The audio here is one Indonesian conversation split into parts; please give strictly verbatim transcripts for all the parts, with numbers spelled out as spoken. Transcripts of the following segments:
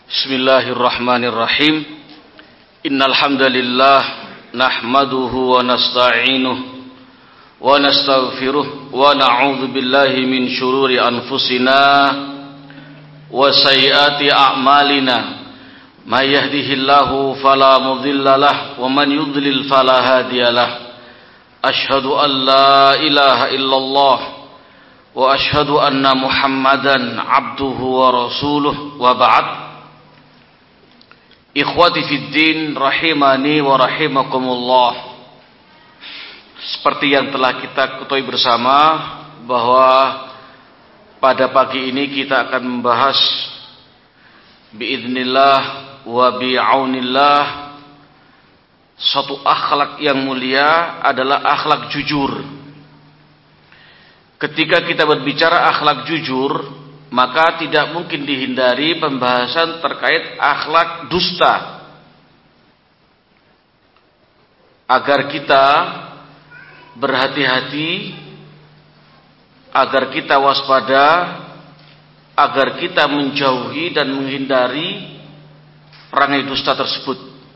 Bismillahirrahmanirrahim. Innal hamdalillah nahmaduhu wa nasta'inuhu wa nastaghfiruh wa na'udzu billahi min shururi anfusina wa sayyiati a'malina. May yahdihillahu fala mudilla lahu wa man yudlil fala hadiya lahu. Asyhadu an la ilaha illallah wa asyhadu anna Muhammadan abduhu wa rasuluh, wa ba'd. Ikhwati fid din rahimani wa rahimakumullah. Seperti yang telah kita ketahui bersama bahwa pada pagi ini kita akan membahas biidznillah wa bi'aunillah satu akhlak yang mulia, adalah akhlak jujur. Ketika kita berbicara akhlak jujur, maka tidak mungkin dihindari pembahasan terkait akhlak dusta. Agar kita berhati-hati, agar kita waspada, agar kita menjauhi dan menghindari perangai dusta tersebut.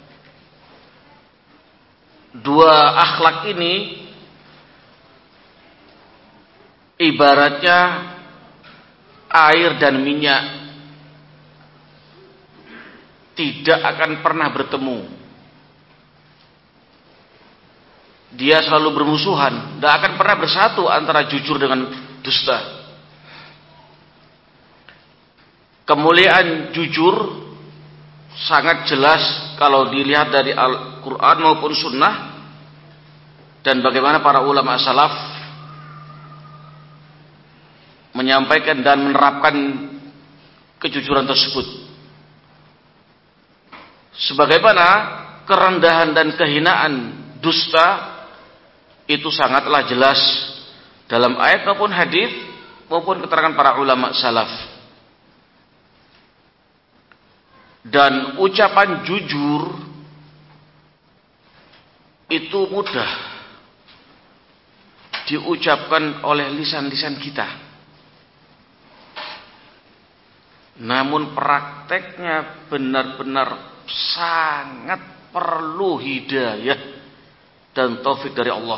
Dua akhlak ini ibaratnya air dan minyak, tidak akan pernah bertemu. Dia selalu bermusuhan, tidak akan pernah bersatu antara jujur dengan dusta. Kemuliaan jujur sangat jelas kalau dilihat dari Al-Quran maupun Sunnah, dan bagaimana para ulama salaf menyampaikan dan menerapkan kejujuran tersebut. Sebagaimana kerendahan dan kehinaan dusta itu sangatlah jelas dalam ayat maupun hadis maupun keterangan para ulama salaf. Dan ucapan jujur itu mudah diucapkan oleh lisan-lisan kita. Namun prakteknya benar-benar sangat perlu hidayah dan taufik dari Allah.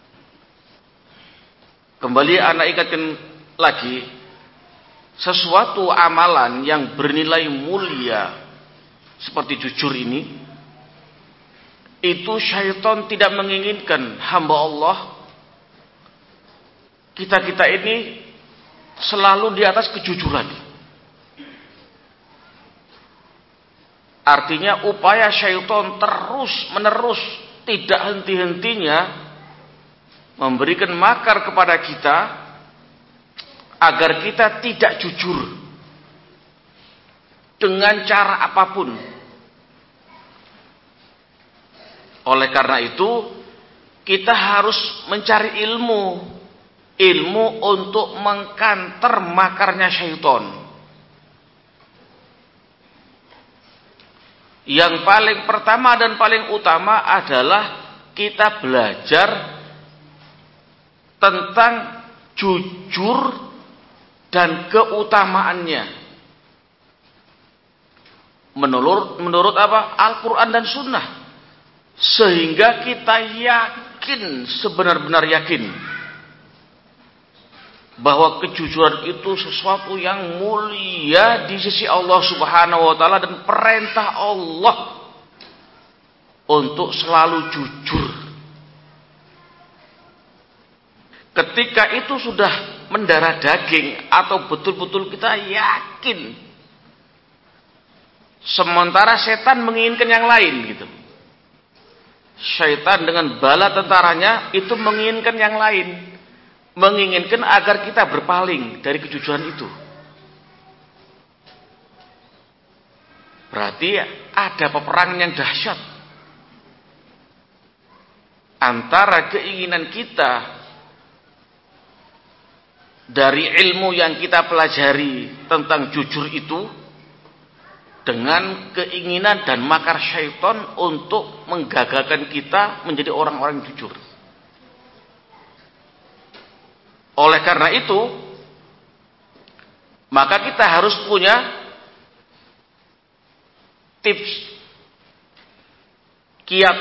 Kembali anak ingatkan lagi, sesuatu amalan yang bernilai mulia seperti jujur ini, itu syaitan tidak menginginkan hamba Allah kita-kita ini selalu di atas kejujuran. Artinya upaya syaitan terus menerus, tidak henti-hentinya memberikan makar kepada kita agar kita tidak jujur dengan cara apapun. Oleh karena itu kita harus mencari ilmu, ilmu untuk mengkanter makarnya syaitan. Yang paling pertama dan paling utama adalah kita belajar tentang jujur dan keutamaannya. Menurut menurut apa? Al-Quran dan Sunnah. Sehingga kita yakin, sebenar-benar yakin bahwa kejujuran itu sesuatu yang mulia di sisi Allah Subhanahu wa taala, dan perintah Allah untuk selalu jujur. Ketika itu sudah mendarah daging atau betul-betul kita yakin, sementara setan menginginkan yang lain gitu. Syaitan dengan bala tentaranya itu menginginkan yang lain. Menginginkan agar kita berpaling dari kejujuran itu. Berarti ada peperangan yang dahsyat antara keinginan kita dari ilmu yang kita pelajari tentang jujur itu dengan keinginan dan makar syaitan untuk menggagalkan kita menjadi orang-orang yang jujur. Oleh karena itu, maka kita harus punya tips, kiat,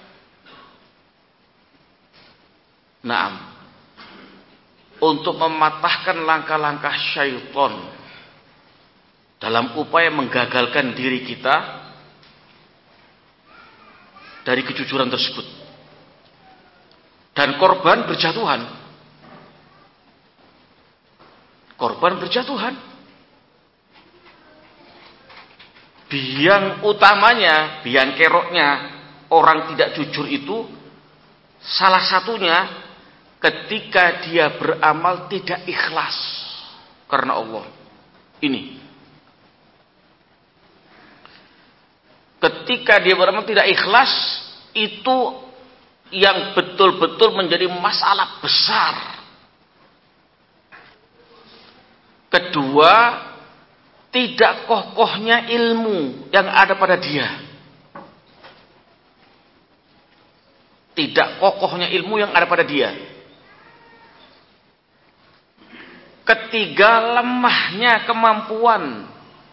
naam, untuk mematahkan langkah-langkah syaitan dalam upaya menggagalkan diri kita dari kejujuran tersebut. Dan korban berjatuhan. Korban berjatuhan. Biang utamanya, biang keroknya orang tidak jujur itu salah satunya ketika dia beramal tidak ikhlas karena Allah. Ini. Ketika dia beramal tidak ikhlas, itu yang betul-betul menjadi masalah besar. Kedua, tidak kokohnya ilmu yang ada pada dia. Tidak kokohnya ilmu yang ada pada dia. Ketiga, lemahnya kemampuan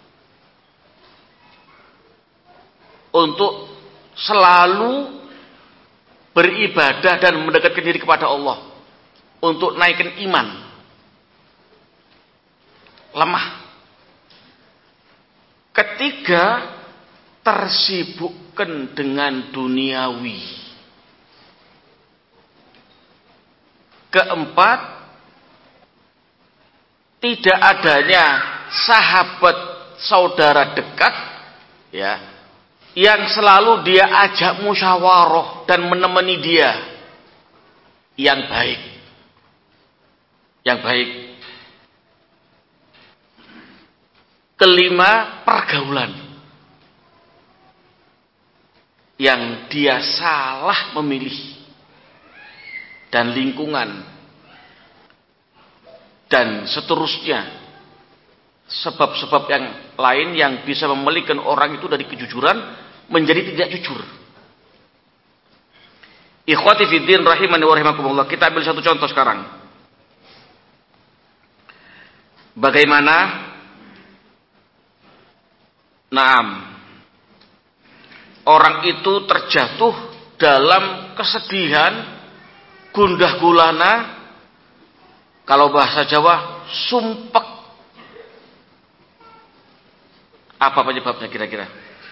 untuk selalu beribadah dan mendekatkan diri kepada Allah, untuk naikkan iman. Lemah. Ketiga, tersibukkan dengan duniawi. Keempat, tidak adanya sahabat saudara dekat, ya, yang selalu dia ajak musyawarah dan menemani dia yang baik. Yang baik. Kelima, pergaulan. Yang dia salah memilih. Dan lingkungan. Dan seterusnya, sebab-sebab yang lain yang bisa memelikan orang itu dari kejujuran menjadi tidak jujur. Ikhwati fiddin rahimani wa rahimakumullah. Kita ambil satu contoh sekarang. Bagaimana naam orang itu terjatuh dalam kesedihan, gundah gulana, kalau bahasa Jawa, sumpek. Apa penyebabnya kira-kira?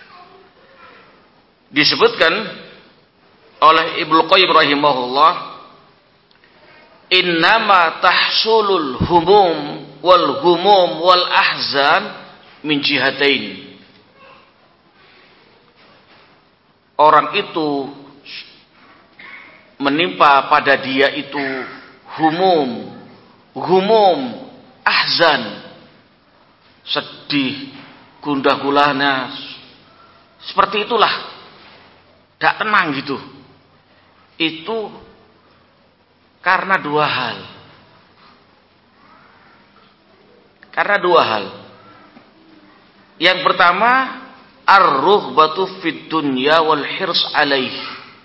Disebutkan oleh Ibnu Qayyim rahimahullah, innama tahsulul humum wal humum wal ahzan min jihatain. Orang itu menimpa pada dia itu humum, humum, ahzan, sedih, gundah gulana, seperti itulah, tidak tenang gitu. Itu karena dua hal. Karena dua hal. Yang pertama, ar-rughbatu fid dunya wal hirs alaih.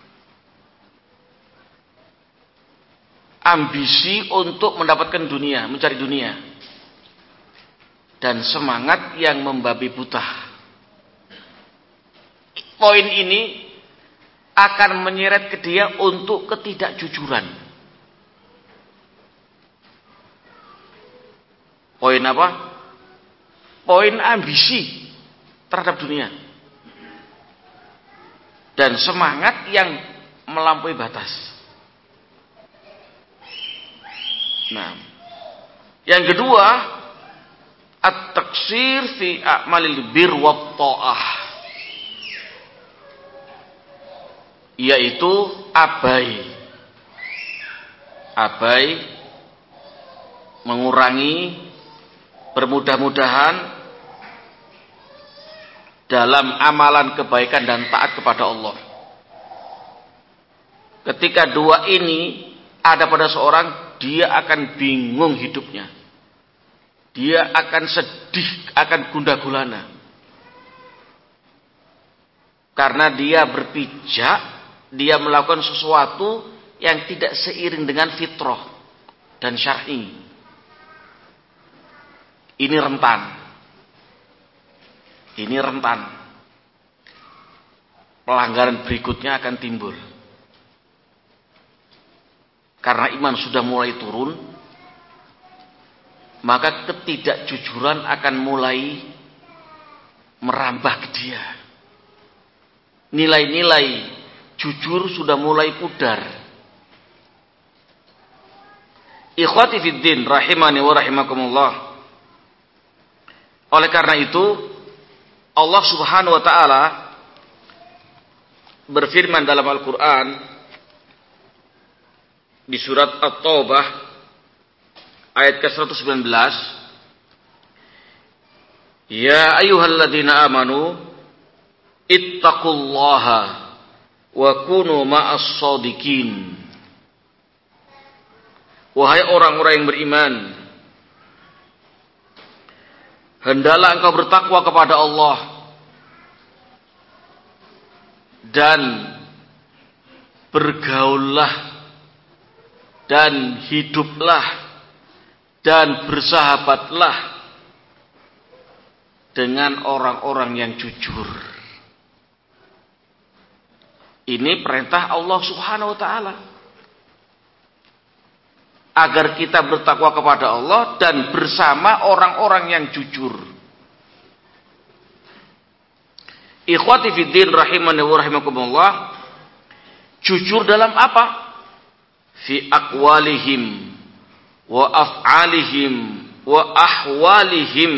Ambisi untuk mendapatkan dunia, mencari dunia. Dan semangat yang membabi buta. Poin ini akan menyeret ke dia untuk ketidakjujuran. Poin apa? Poin ambisi terhadap dunia. Dan semangat yang melampaui batas. Nah, yang kedua, at-taksir fi a'malil bir wa ta'ah, yaitu abai abai mengurangi, bermudah-mudahan dalam amalan kebaikan dan taat kepada Allah. Ketika dua ini ada pada seorang, dia akan bingung hidupnya. Dia akan sedih, akan gundah gulana. Karena dia berpijak, dia melakukan sesuatu yang tidak seiring dengan fitrah dan syar'i. Ini rentan. Ini rentan. pelanggaran berikutnya akan timbul. Karena iman sudah mulai turun, maka ketidakjujuran akan mulai merambah ke dia. Nilai-nilai jujur sudah mulai pudar. Ikhwati fiddin rahimani wa rahimakumullah. Oleh karena itu Allah Subhanahu wa taala berfirman dalam Al-Qur'an di surat At-Taubah ayat ke seratus sembilan belas, ya ayyuhalladzina amanu ittaqullaha wa kunu ma'as shadiqin. Wahai orang-orang yang beriman, hendaklah engkau bertakwa kepada Allah dan bergaullah dan hiduplah dan bersahabatlah dengan orang-orang yang jujur. Ini perintah Allah Subhanahu wa taala, agar kita bertakwa kepada Allah dan bersama orang-orang yang jujur. Ikhwati fiddin rahimani wa rahimakumullah. Jujur dalam apa? Fi aqwalihim wa af'alihim wa ahwalihim.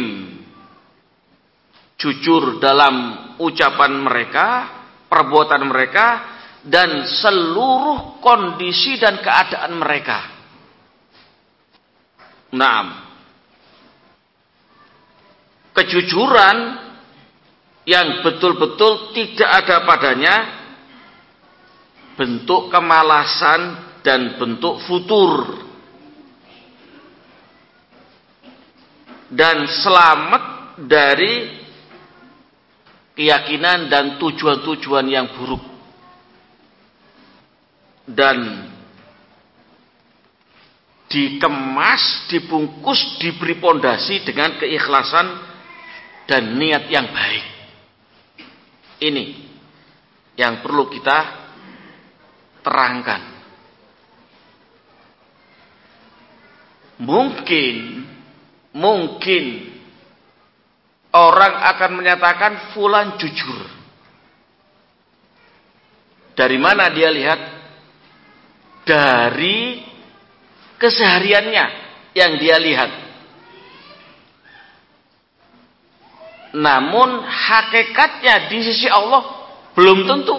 Jujur dalam ucapan mereka, perbuatan mereka, dan seluruh kondisi dan keadaan mereka. Naam. Kejujuran yang betul-betul tidak ada padanya bentuk kemalasan dan bentuk futur, dan selamat dari keyakinan dan tujuan-tujuan yang buruk, dan dikemas, dibungkus, diberi pondasi dengan keikhlasan dan niat yang baik. Ini yang perlu kita terangkan. Mungkin, mungkin orang akan menyatakan fulan jujur. Dari mana dia lihat? Dari kesehariannya yang dia lihat. Namun hakikatnya di sisi Allah belum tentu.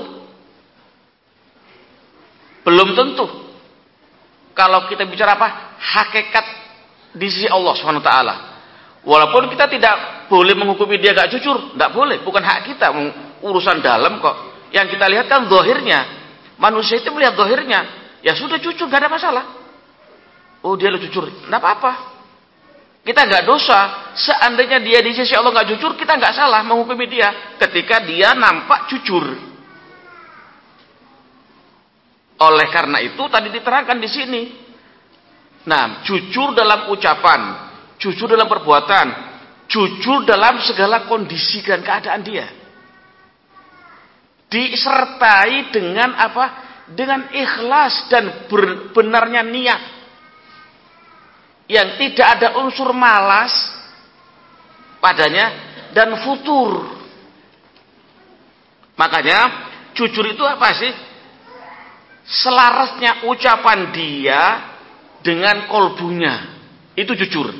Belum tentu. Kalau kita bicara apa? Hakikat di sisi Allah subhanahu wa taala. Walaupun kita tidak boleh menghukumi dia gak jujur, tidak boleh, bukan hak kita, urusan dalam kok. Yang kita lihat kan zahirnya. Manusia itu melihat zahirnya, ya sudah jujur, gak ada masalah. Oh dia lo jujur, tidak apa-apa. Kita gak dosa. Seandainya dia di sisi Allah gak jujur, kita gak salah menghukumi dia ketika dia nampak jujur. Oleh karena itu tadi diterangkan di sini. Nah, jujur dalam ucapan, jujur dalam perbuatan, jujur dalam segala kondisi dan keadaan dia. Disertai dengan apa? Dengan ikhlas dan benarnya niat. Yang tidak ada unsur malas padanya dan futur. Makanya jujur itu apa sih? Selarasnya ucapan dia dengan kolbunya. Itu jujur.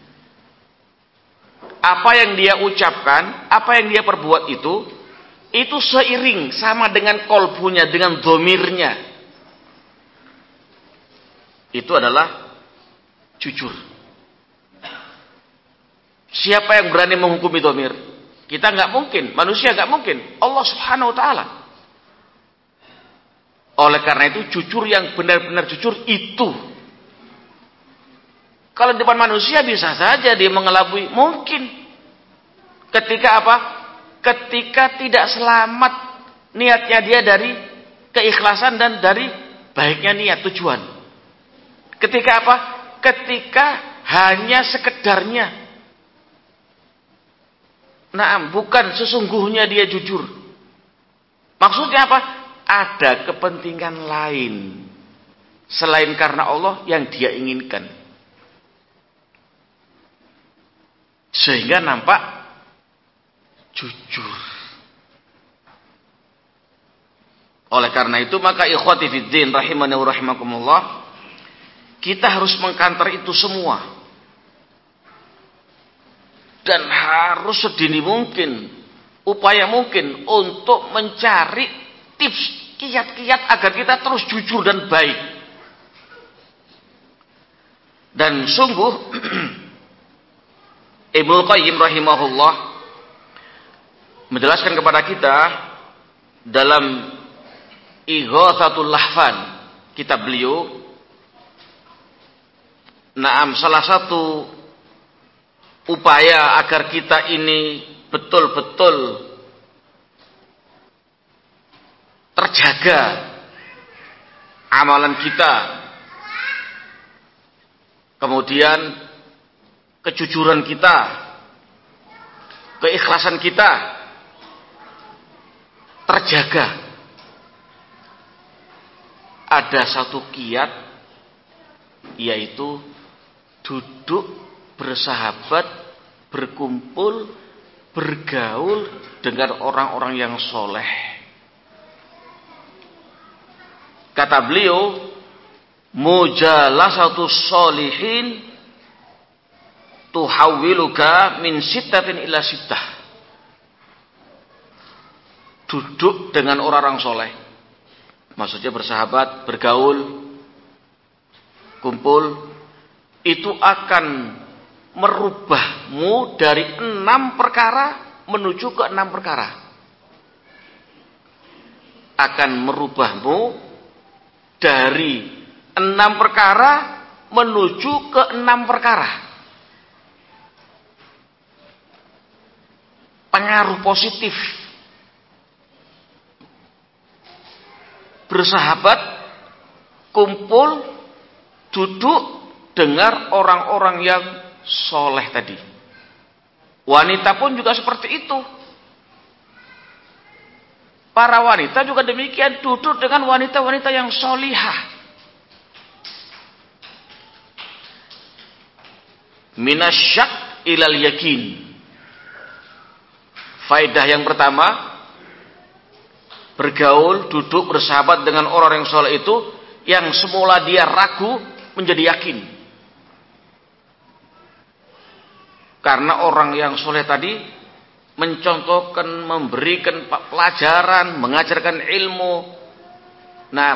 Apa yang dia ucapkan, apa yang dia perbuat itu, itu seiring sama dengan kolbunya, dengan domirnya. Itu adalah jujur. Siapa yang berani menghukumi domir? Kita nggak mungkin, manusia nggak mungkin. Allah Subhanahu Wa Taala. Oleh karena itu jujur yang benar-benar jujur itu. Kalau di depan manusia bisa saja dia mengelabui, mungkin. Ketika apa? Ketika tidak selamat niatnya dia dari keikhlasan dan dari baiknya niat tujuan. Ketika apa? Ketika hanya sekedarnya. Nah, bukan sesungguhnya dia jujur. Maksudnya apa? Ada kepentingan lain selain karena Allah yang dia inginkan. Sehingga nampak jujur. Oleh karena itu maka ikhwati fiddin rahimani wa rahimakumullah, kita harus mengkanter itu semua. Dan harus sedini mungkin, upaya mungkin untuk mencari tips, kiat-kiat agar kita terus jujur dan baik. Dan sungguh Ibnu Qayyim rahimahullah menjelaskan kepada kita dalam Ighatsatul Lahfan, kitab beliau, naam, salah satu upaya agar kita ini betul-betul terjaga amalan kita, kemudian kejujuran kita, keikhlasan kita terjaga. Ada satu kiat, yaitu duduk bersahabat, berkumpul, bergaul dengan orang-orang yang soleh. Kata beliau, mujalasatu sholihin tuhawwiluka min sittatin ila sittah. Duduk dengan orang-orang soleh, maksudnya bersahabat, bergaul, kumpul, itu akan merubahmu dari enam perkara menuju ke enam perkara. Akan merubahmu dari enam perkara menuju ke enam perkara. Pengaruh positif. Bersahabat, kumpul, duduk, dengar orang-orang yang soleh tadi. Wanita pun juga seperti itu. Para wanita juga demikian, duduk dengan wanita-wanita yang solihah. Minasyak ilal yakin. Faedah yang pertama, bergaul, duduk, bersahabat dengan orang yang soleh itu, yang semula dia ragu menjadi yakin. Karena orang yang soleh tadi mencontohkan, memberikan pelajaran, mengajarkan ilmu. Nah,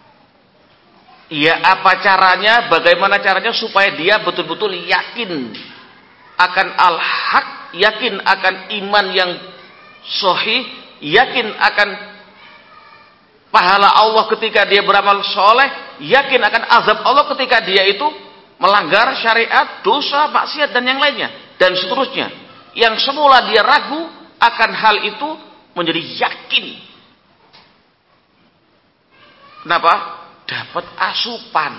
ya apa caranya, bagaimana caranya supaya dia betul-betul yakin akan al-haq, yakin akan iman yang sahih, yakin akan pahala Allah ketika dia beramal soleh, yakin akan azab Allah ketika dia itu melanggar syariat, dosa, maksiat, dan yang lainnya, dan seterusnya. Yang semula dia ragu akan hal itu menjadi yakin. Kenapa? Dapat asupan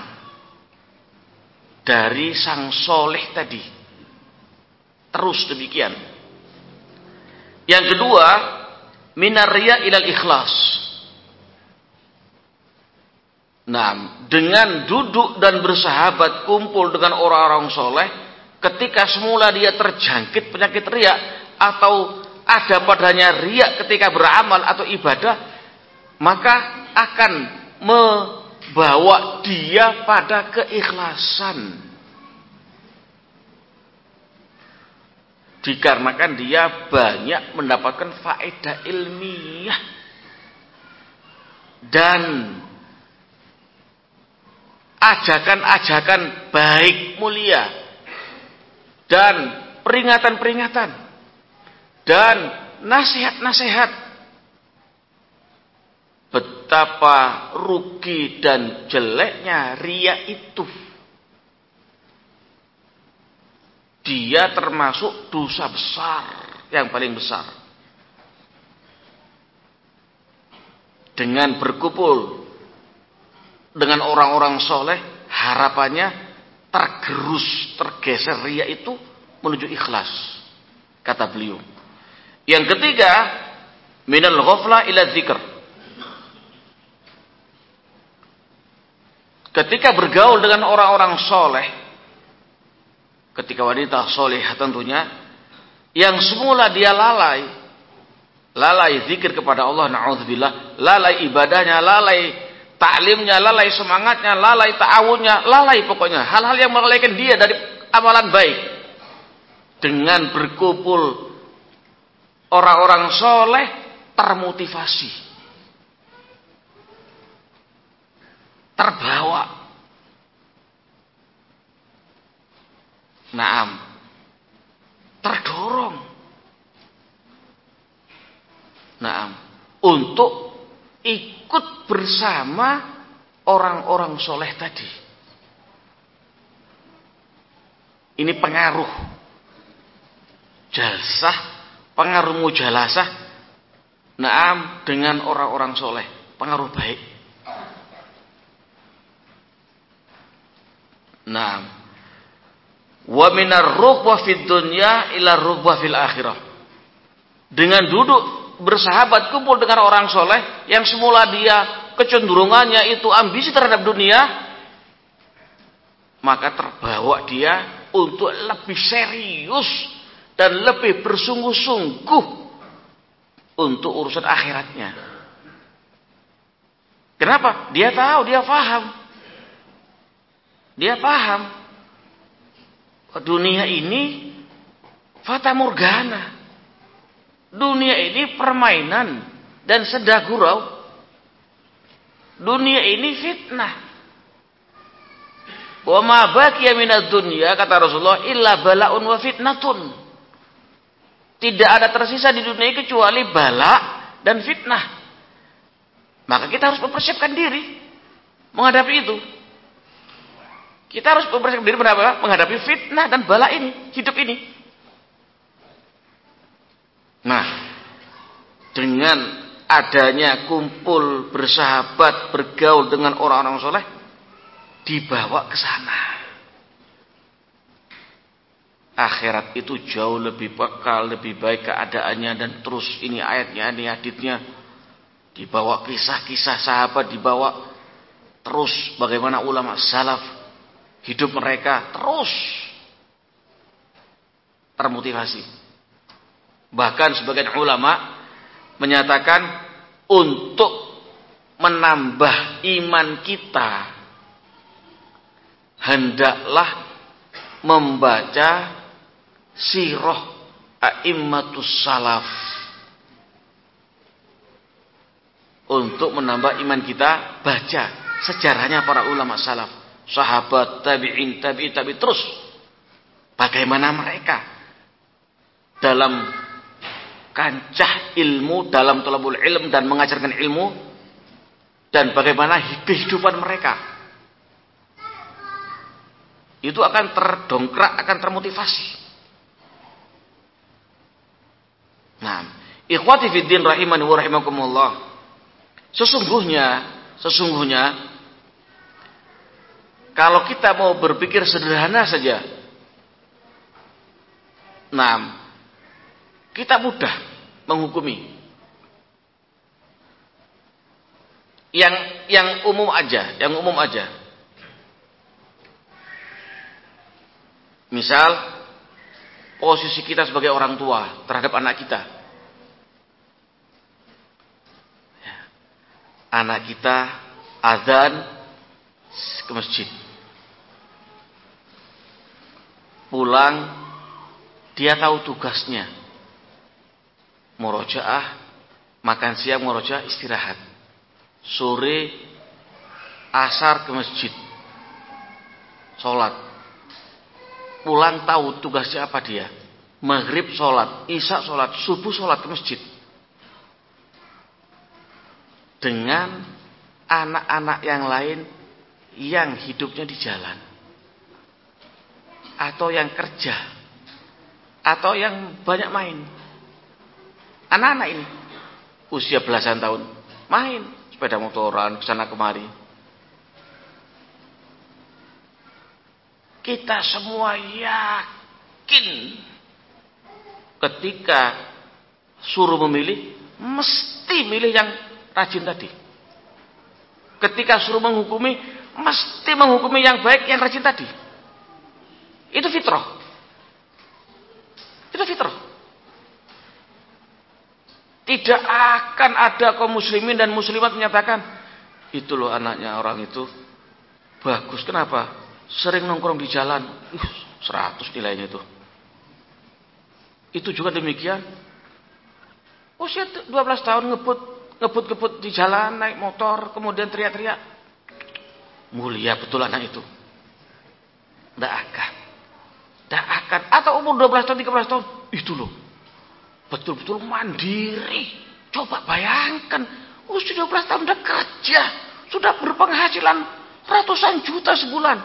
dari sang soleh tadi. Terus demikian. Yang kedua, minar riya ilal ikhlas. Nah, dengan duduk dan bersahabat, kumpul dengan orang-orang soleh, ketika semula dia terjangkit penyakit riya atau ada padanya riya ketika beramal atau ibadah, maka akan membawa dia pada keikhlasan. Dikarenakan dia banyak mendapatkan faedah ilmiah dan ajakan-ajakan baik mulia dan peringatan-peringatan dan nasihat-nasihat. Betapa rugi dan jeleknya riya itu. Dia termasuk dosa besar, yang paling besar. Dengan berkumpul dengan orang-orang soleh, harapannya tergerus, tergeser riya itu menuju ikhlas, kata beliau. Yang ketiga, minal ghafla ila dzikr. ketika bergaul dengan orang-orang soleh, ketika wanita soleh tentunya, yang semula dia lalai, lalai zikir kepada Allah, na'udzubillah, lalai ibadahnya, lalai taklimnya, lalai semangatnya, lalai ta'awunnya, lalai pokoknya hal-hal yang melalaikan dia dari amalan baik. Dengan berkumpul orang-orang soleh, termotivasi, terbawa, naam, terdorong, naam, untuk ikut bersama orang-orang soleh tadi. Ini pengaruh jalsah, pengaruh mujalasah, naam, dengan orang-orang soleh, pengaruh baik. Naam, wa minar rughbah fid dunya ila rughbah fil akhirah. Dengan duduk bersahabat kumpul dengan orang soleh yang semula dia kecenderungannya itu ambisi terhadap dunia, maka terbawa dia untuk lebih serius dan lebih bersungguh-sungguh untuk urusan akhiratnya. Kenapa? Dia tahu, dia paham. Dia paham. Dunia ini fata morgana. Dunia ini permainan dan senda gurau. Dunia ini fitnah. Wa ma baqiya minad dunya, kata Rasulullah, illa bala'un wa fitnatun. Tidak ada tersisa di dunia kecuali bala dan fitnah. Maka kita harus mempersiapkan diri menghadapi itu. Kita harus mempersiapkan diri menghadapi fitnah dan bala ini, hidup ini. Nah, dengan adanya kumpul, bersahabat, bergaul dengan orang-orang soleh, dibawa ke sana. Akhirat itu jauh lebih bekal, lebih baik keadaannya, dan terus ini ayatnya, ini haditsnya, dibawa kisah-kisah sahabat, dibawa terus bagaimana ulama salaf hidup mereka terus termotivasi. Bahkan sebagian ulama menyatakan untuk menambah iman kita hendaklah membaca sirah a'immatus salaf. Untuk menambah iman kita, baca sejarahnya para ulama salaf, sahabat, tabi'in, tabi'in, tabi'in, terus bagaimana mereka dalam kancah ilmu, dalam thalabul ilm dan mengajarkan ilmu, dan bagaimana kehidupan mereka itu akan terdongkrak, akan termotivasi. Nah, ikhwati fiddin rahimani wa rahimakumullah, sesungguhnya sesungguhnya kalau kita mau berpikir sederhana saja, nah, kita mudah menghukumi. Yang yang umum aja, yang umum aja. Misal posisi kita sebagai orang tua terhadap anak kita. Anak kita azan ke masjid. Pulang, dia tahu tugasnya. Murojaah, makan siang, murojaah, istirahat. Sore, asar ke masjid. Sholat. Pulang tahu tugasnya apa dia. Maghrib sholat, isya sholat, subuh sholat ke masjid. Dengan anak-anak yang lain yang hidupnya di jalan, atau yang kerja, atau yang banyak main. Anak-anak ini usia belasan tahun main sepeda motoran kesana kemari. Kita semua yakin ketika suruh memilih, mesti milih yang rajin tadi. Ketika suruh menghukumi, mesti menghukumi yang baik, yang rajin tadi. Itu fitrah. Itu fitrah. Tidak akan ada kaum muslimin dan muslimat menyatakan, itu loh anaknya orang itu bagus. Kenapa? Sering nongkrong di jalan. Uh, seratus nilainya itu. Itu juga demikian. Usia dua belas tahun ngebut, ngebut-ngebut di jalan, naik motor, kemudian teriak-teriak. Mulia betul anak itu. Tidak akan. Tidak akan. Atau umur dua belas tahun, tiga belas tahun. Itu loh. Betul-betul mandiri. Coba bayangkan. Usia dua belas tahun sudah kerja. Sudah berpenghasilan ratusan juta sebulan.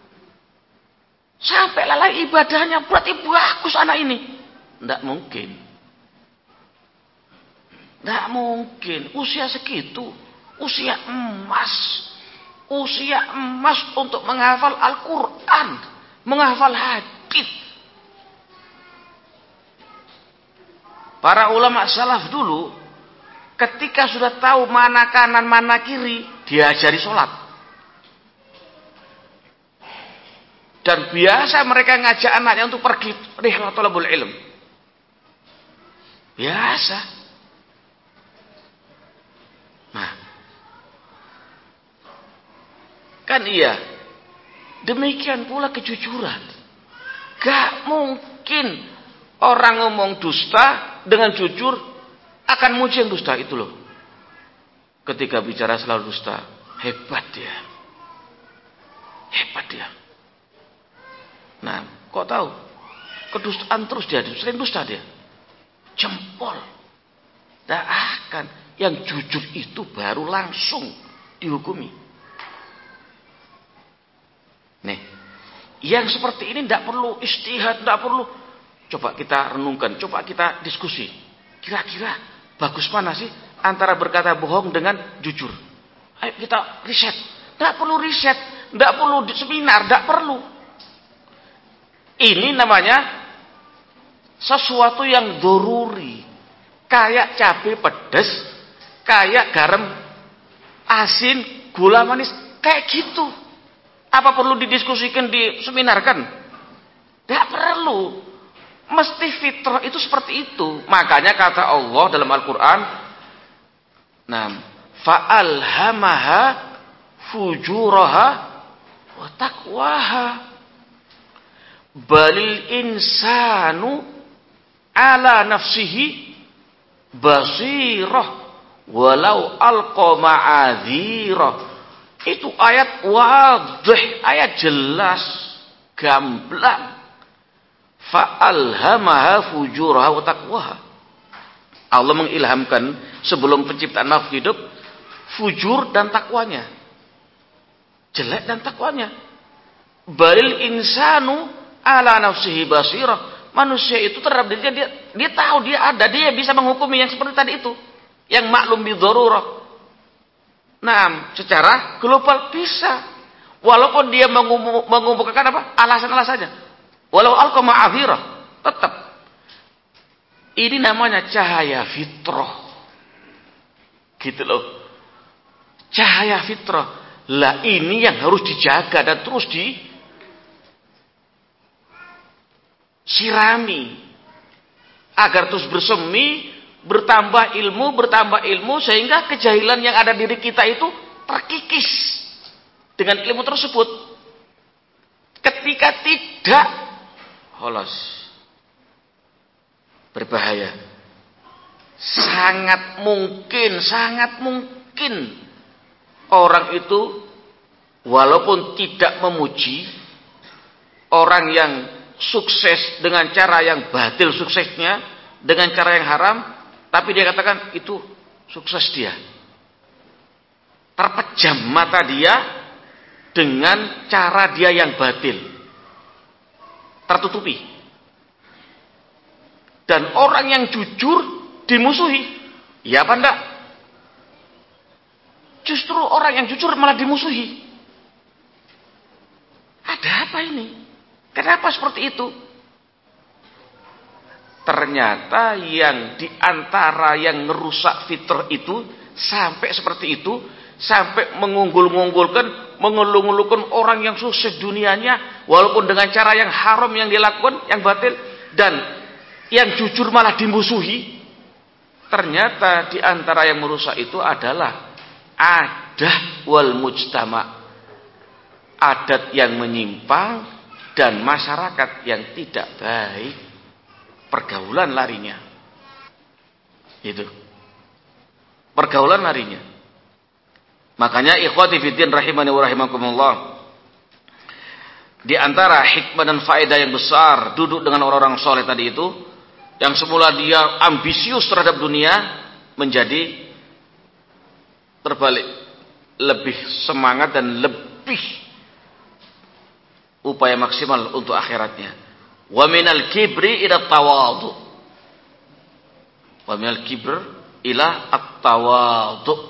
Sampai lalai ibadahnya. Berarti bagus anak ini. Tidak mungkin. Tidak mungkin. Usia segitu. Usia emas. Usia emas untuk menghafal Al-Quran. Menghafal hadis. Para ulama salaf dulu, ketika sudah tahu mana kanan, mana kiri, diajari sholat. Dan biasa mereka ngajak anaknya untuk pergi rihlah thalabul ilm. Biasa. Nah, kan iya. Demikian pula kejujuran. Gak mungkin orang ngomong dusta dengan jujur akan muji yang dusta itu loh. Ketika bicara selalu dusta, hebat dia. Hebat dia. Nah, kok tahu? Kedustaan terus dia, sering dusta dia. Jempol. Tak akan. Yang jujur itu baru langsung dihukumi. Nih, yang seperti ini tidak perlu istihad, tidak perlu. Coba kita renungkan, coba kita diskusi. Kira-kira bagus mana sih antara berkata bohong dengan jujur? Ayo kita riset. Tidak perlu riset, tidak perlu seminar, tidak perlu. Ini namanya sesuatu yang doruri. Kayak cabai pedas, kayak garam asin, gula manis, kayak gitu. Apa perlu didiskusikan, diseminarkan? Tidak perlu. Mesti fitrah itu seperti itu. Makanya kata Allah dalam Al-Quran, nah, fa'alhamaha fujuraha wa taqwaha. Balil insanu ala nafsihi basirah walau alqa ma'adhirah. Itu ayat wadih, ayat jelas, gamblang. Fa'alhamaha fujuraha wa taqwaha. Allah mengilhamkan sebelum penciptaan makhluk hidup fujur dan takwanya. Jelek dan takwanya. Balil insanu ala nafsihi basirah. Manusia itu terhadap dirinya dia, dia tahu dia ada, dia bisa menghukumi yang seperti tadi itu, yang maklum bidharurah. Nah, secara global bisa. Walaupun dia mengumpulkan apa? Alasan-alasannya. Walau alqa ma'adhirah, tetap. Ini namanya cahaya fitrah. Gitu loh. Cahaya fitrah. Lah ini yang harus dijaga dan terus disirami. Agar terus bersemi, bertambah ilmu, bertambah ilmu, sehingga kejahilan yang ada di diri kita itu terkikis dengan ilmu tersebut. Ketika tidak, holos, berbahaya. Sangat mungkin, sangat mungkin orang itu walaupun tidak memuji orang yang sukses dengan cara yang batil suksesnya, dengan cara yang haram, tapi dia katakan itu sukses dia. Terpejam mata dia dengan cara dia yang batil. Tertutupi. Dan orang yang jujur dimusuhi. Ya apa enggak? Justru orang yang jujur malah dimusuhi. Ada apa ini? Kenapa seperti itu? Ternyata yang diantara yang merusak fitrah itu sampai seperti itu, sampai mengunggul-unggulkan, mengeluh-ngeluhkan orang yang sukses dunianya, walaupun dengan cara yang haram yang dilakukan, yang batil, dan yang jujur malah dimusuhi. Ternyata di antara yang merusak itu adalah adah wal mujtama, adat yang menyimpang dan masyarakat yang tidak baik, pergaulan larinya. Itu pergaulan larinya. Makanya ikhwati fiddin rahimani wa rahimakumullah, di antara hikmah dan faedah yang besar duduk dengan orang-orang soleh tadi itu, yang semula dia ambisius terhadap dunia menjadi terbalik, lebih semangat dan lebih upaya maksimal untuk akhiratnya. Wa minal kibri ila tawadhu. Wa minal kibr ila at-tawadhu.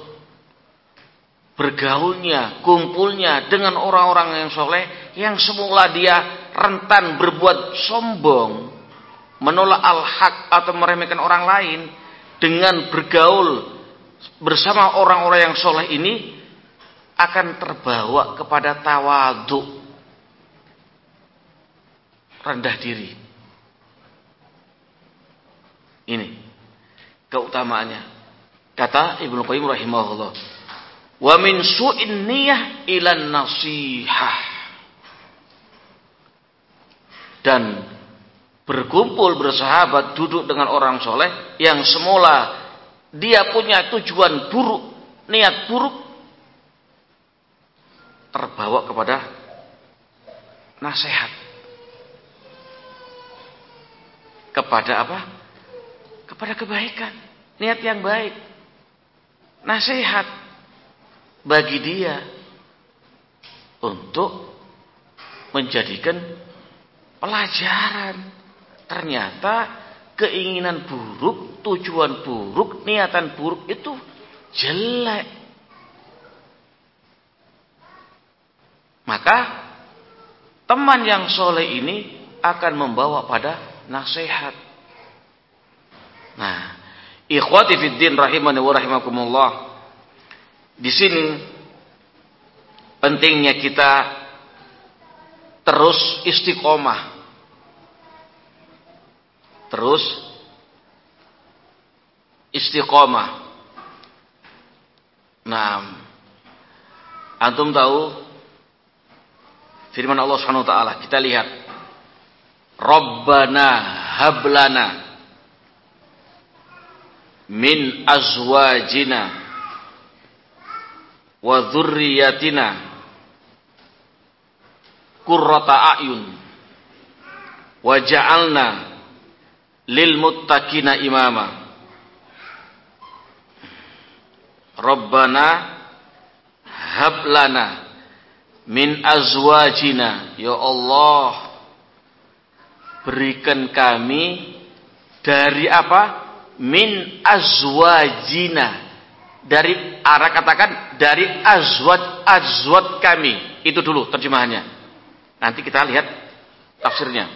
Bergaulnya, kumpulnya dengan orang-orang yang soleh, yang semula dia rentan berbuat sombong, menolak al-haq atau meremehkan orang lain, dengan bergaul bersama orang-orang yang soleh ini akan terbawa kepada tawadhu, rendah diri. Ini keutamaannya. Kata Ibnu Qayyim rahimahullah, wa min su'in niyah ilan nasihah. Dan berkumpul, bersahabat, duduk dengan orang soleh yang semula dia punya tujuan buruk, niat buruk, terbawa kepada nasihat. Kepada apa? Kepada kebaikan, niat yang baik, nasihat bagi dia untuk menjadikan pelajaran. Ternyata keinginan buruk, tujuan buruk, niatan buruk itu jelek. Maka teman yang soleh ini akan membawa pada nasihat. Nah, ikhwati fiddin rahimani wa rahimakumullah, di sini pentingnya kita terus istiqomah, terus istiqomah. Nah, antum tahu firman Allah Subhanahu wa taala, kita lihat, Rabbana hablana min azwajina wa dzurriyyatina qurrata a'yun waj'alna lil muttaqina imama. Rabbana hablana min azwajina, ya Allah, berikan kami dari apa? Min azwajina, dari arah katakan dari azwaj azwaj kami. Itu dulu terjemahannya. Nanti kita lihat tafsirnya.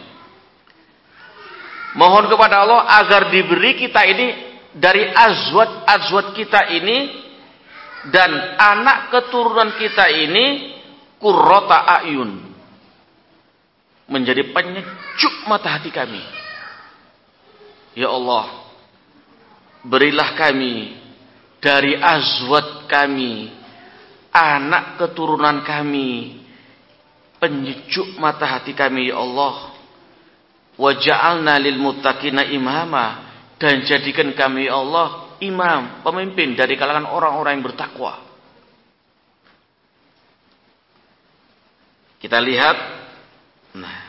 Mohon kepada Allah agar diberi kita ini dari azwaj azwaj kita ini dan anak keturunan kita ini qurrata a'yun, menjadi penyejuk mata hati kami. Ya Allah, berilah kami dari azwaj kami, anak keturunan kami, penyejuk mata hati kami, ya Allah. Waja'alna lil muttaqina imama, dan jadikan kami, ya Allah, imam, pemimpin dari kalangan orang-orang yang bertakwa. Kita lihat, nah,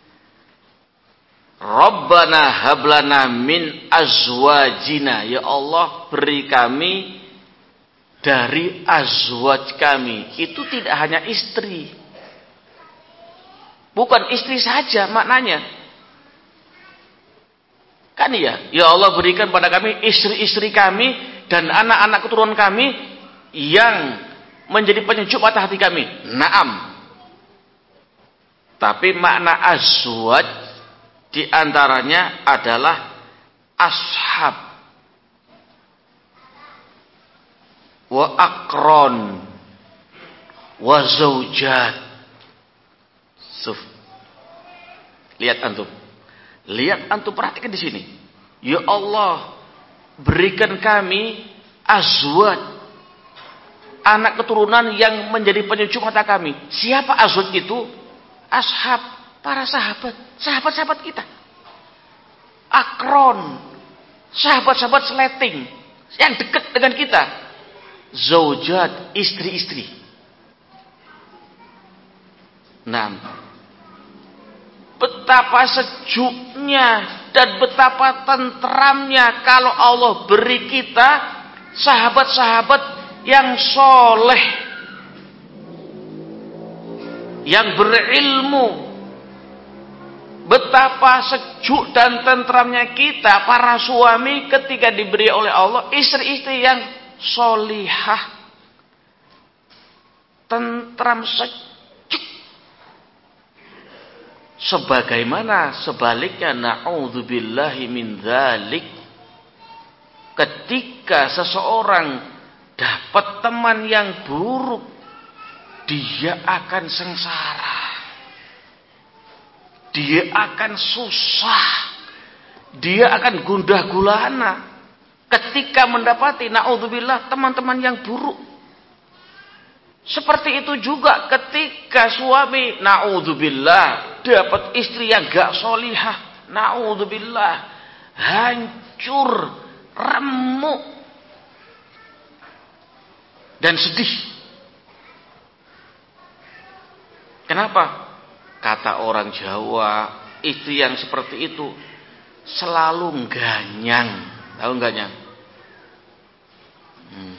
Rabbana hablana min azwajina, ya Allah, beri kami dari azwaj kami. Itu tidak hanya istri, bukan istri saja maknanya. Kan ya, ya Allah, berikan pada kami istri-istri kami dan anak-anak keturunan kami yang menjadi penyejuk mata hati kami. Naam. Tapi makna azwaj diantaranya adalah ashab. wa akron wa zaujat. Suf. Lihat antum. Lihat antum, perhatikan di sini. Ya Allah, berikan kami azwaj, anak keturunan yang menjadi penyejuk mata kami. Siapa azwaj itu? Ashab, para sahabat, sahabat-sahabat kita. Akron, sahabat-sahabat seleting yang dekat dengan kita. Zaujat, istri-istri. Nah, betapa sejuknya dan betapa tentramnya kalau Allah beri kita sahabat-sahabat yang soleh, yang berilmu. Betapa sejuk dan tentramnya kita para suami ketika diberi oleh Allah istri-istri yang solihah, tentram, sejuk. Sebagaimana sebaliknya, na'udzubillahi min dzalik, ketika seseorang dapat teman yang buruk, dia akan sengsara, dia akan susah, dia akan gundah gulana ketika mendapati, na'udzubillah, teman-teman yang buruk. Seperti itu juga ketika suami, na'udzubillah, dapat istri yang gak solihah, na'udzubillah, hancur, remuk, dan sedih. Kenapa? Kata orang Jawa, istri yang seperti itu selalu ganyang. Tahu ganyang? Hmm.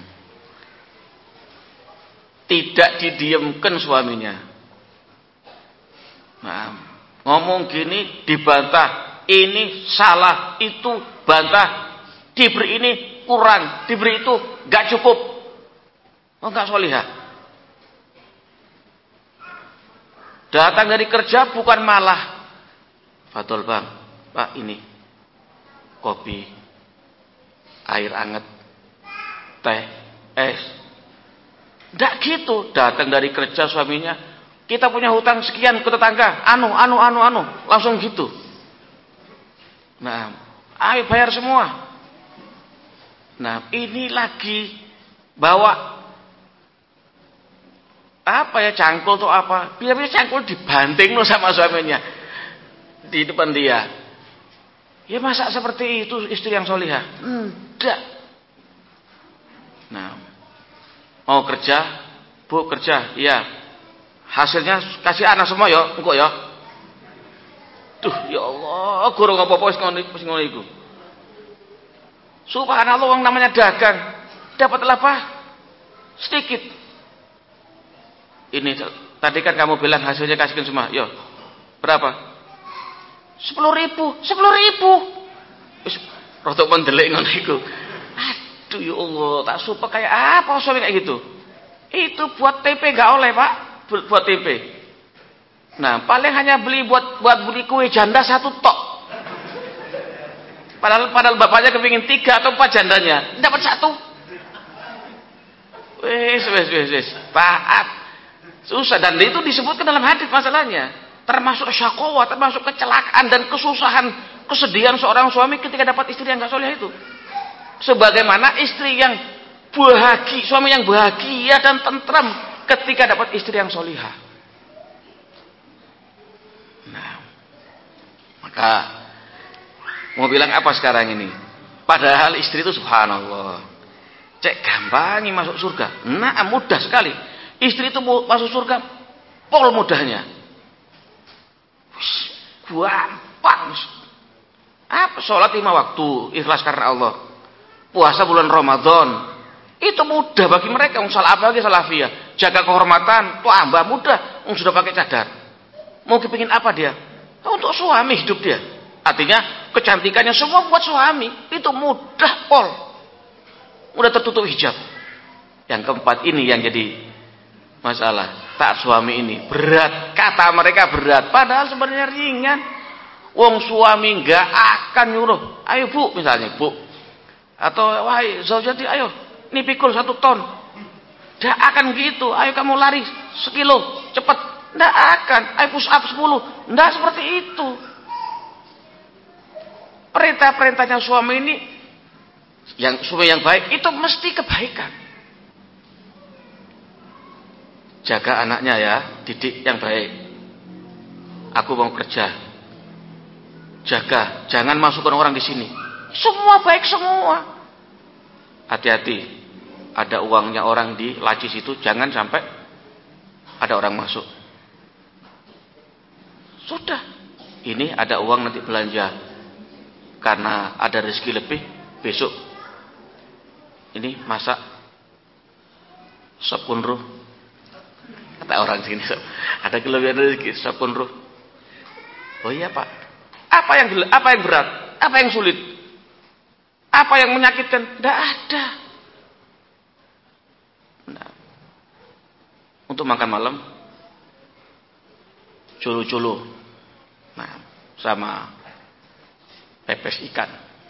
Tidak didiamkan suaminya. Nah, ngomong gini dibantah, ini salah, itu bantah, diberi ini kurang, diberi itu gak cukup. Oh, gak solihah. Datang dari kerja bukan malah, Fatul bang, pak ini kopi, air anget, teh, es. Nggak gitu, datang dari kerja suaminya, kita punya hutang sekian ke tetangga, anu, anu, anu, anu, langsung gitu. Nah, ayo bayar semua. Nah, ini lagi bawa apa ya, cangkul tuh apa? Biar-biar cangkul dibanting loh sama suaminya di depan dia. Ya masa seperti itu istri yang solihah? Enggak. Nah, mau kerja, bu kerja, iya. Hasilnya kasih anak semua ya, engkau ya. Duh, ya Allah, guru apa-apa wis ngono iku. Subhanallah, wong namanya dagang, dapat apa? Sedikit. Ini tadi kan kamu bilang hasilnya kasihkan semua, ya. Berapa? Sepuluh ribu, sepuluh ribu. Wis rodok mendelik ngono iku. Aduh ya Allah, tak suka kayak apa suami kayak gitu. Itu buat T P gak oleh pak, buat T P. Nah paling hanya beli buat buat beli kue janda satu tok. Padahal padahal bapaknya kepingin tiga atau empat jandanya, dapat satu. Wes wes wes wes, taat. Susah, dan itu disebutkan dalam hadis masalahnya. Termasuk syakwa, termasuk kecelakaan dan kesusahan, kesedihan seorang suami ketika dapat istri yang gak soleh itu. Sebagaimana istri yang bahagia, suami yang bahagia dan tentram ketika dapat istri yang solihah. Nah, maka mau bilang apa sekarang ini? Padahal istri itu subhanallah, cek gampangi masuk surga. Nah, mudah sekali. Istri itu masuk surga, pol mudahnya. Gampang. Apa? Sholat lima waktu, ikhlas karena Allah. Puasa bulan Ramadan, itu mudah bagi mereka. Salah apa lagi salafiyah, jaga kehormatan, tambah mudah. Sudah pakai cadar, mau kepingin apa dia? Untuk suami hidup dia. Artinya kecantikannya semua buat suami, itu mudah pol, mudah tertutup hijab. Yang keempat ini yang jadi masalah, tak suami ini berat. Kata mereka berat, padahal sebenarnya ringan. Wong suami nggak akan nyuruh, ayo bu misalnya bu, atau wahai zaujati, ayo ini pikul satu ton, Tidak akan gitu. Ayo kamu lari sekilo, cepat. Tidak akan. Ayo push up sepuluh. Tidak seperti itu. Perintah-perintahnya suami ini, yang suami yang baik itu mesti kebaikan. Jaga anaknya ya, didik yang baik. Aku mau kerja. Jaga, jangan masukkan orang di sini. Semua baik semua. Hati-hati, ada uangnya orang di laci situ, jangan sampai ada orang masuk. Sudah, ini ada uang nanti belanja. Karena ada rezeki lebih, besok ini masak sop kunruh. Kata orang sini, ada kelebihan rezeki sop kunruh. Oh iya Pak, apa yang apa yang berat, apa yang sulit, apa yang menyakitkan? Tidak ada. Nah, untuk makan malam, culu-culu, nah sama pepes ikan.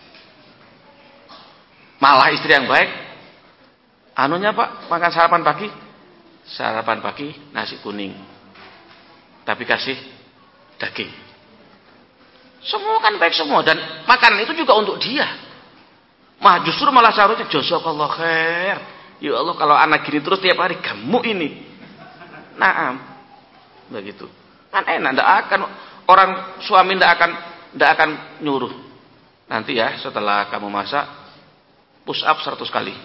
Malah istri yang baik, anunya Pak, makan sarapan pagi, sarapan pagi nasi kuning, tapi kasih daging. Semua kan baik semua, dan makanan itu juga untuk dia. Mah justru malah seharusnya jazakallah khair. Ya Allah, kalau anak gini terus tiap hari gemuk ini. Naam, begitu. Kan enak, ndak akan orang suami ndak akan ndak akan nyuruh. Nanti ya setelah kamu masak push up seratus kali.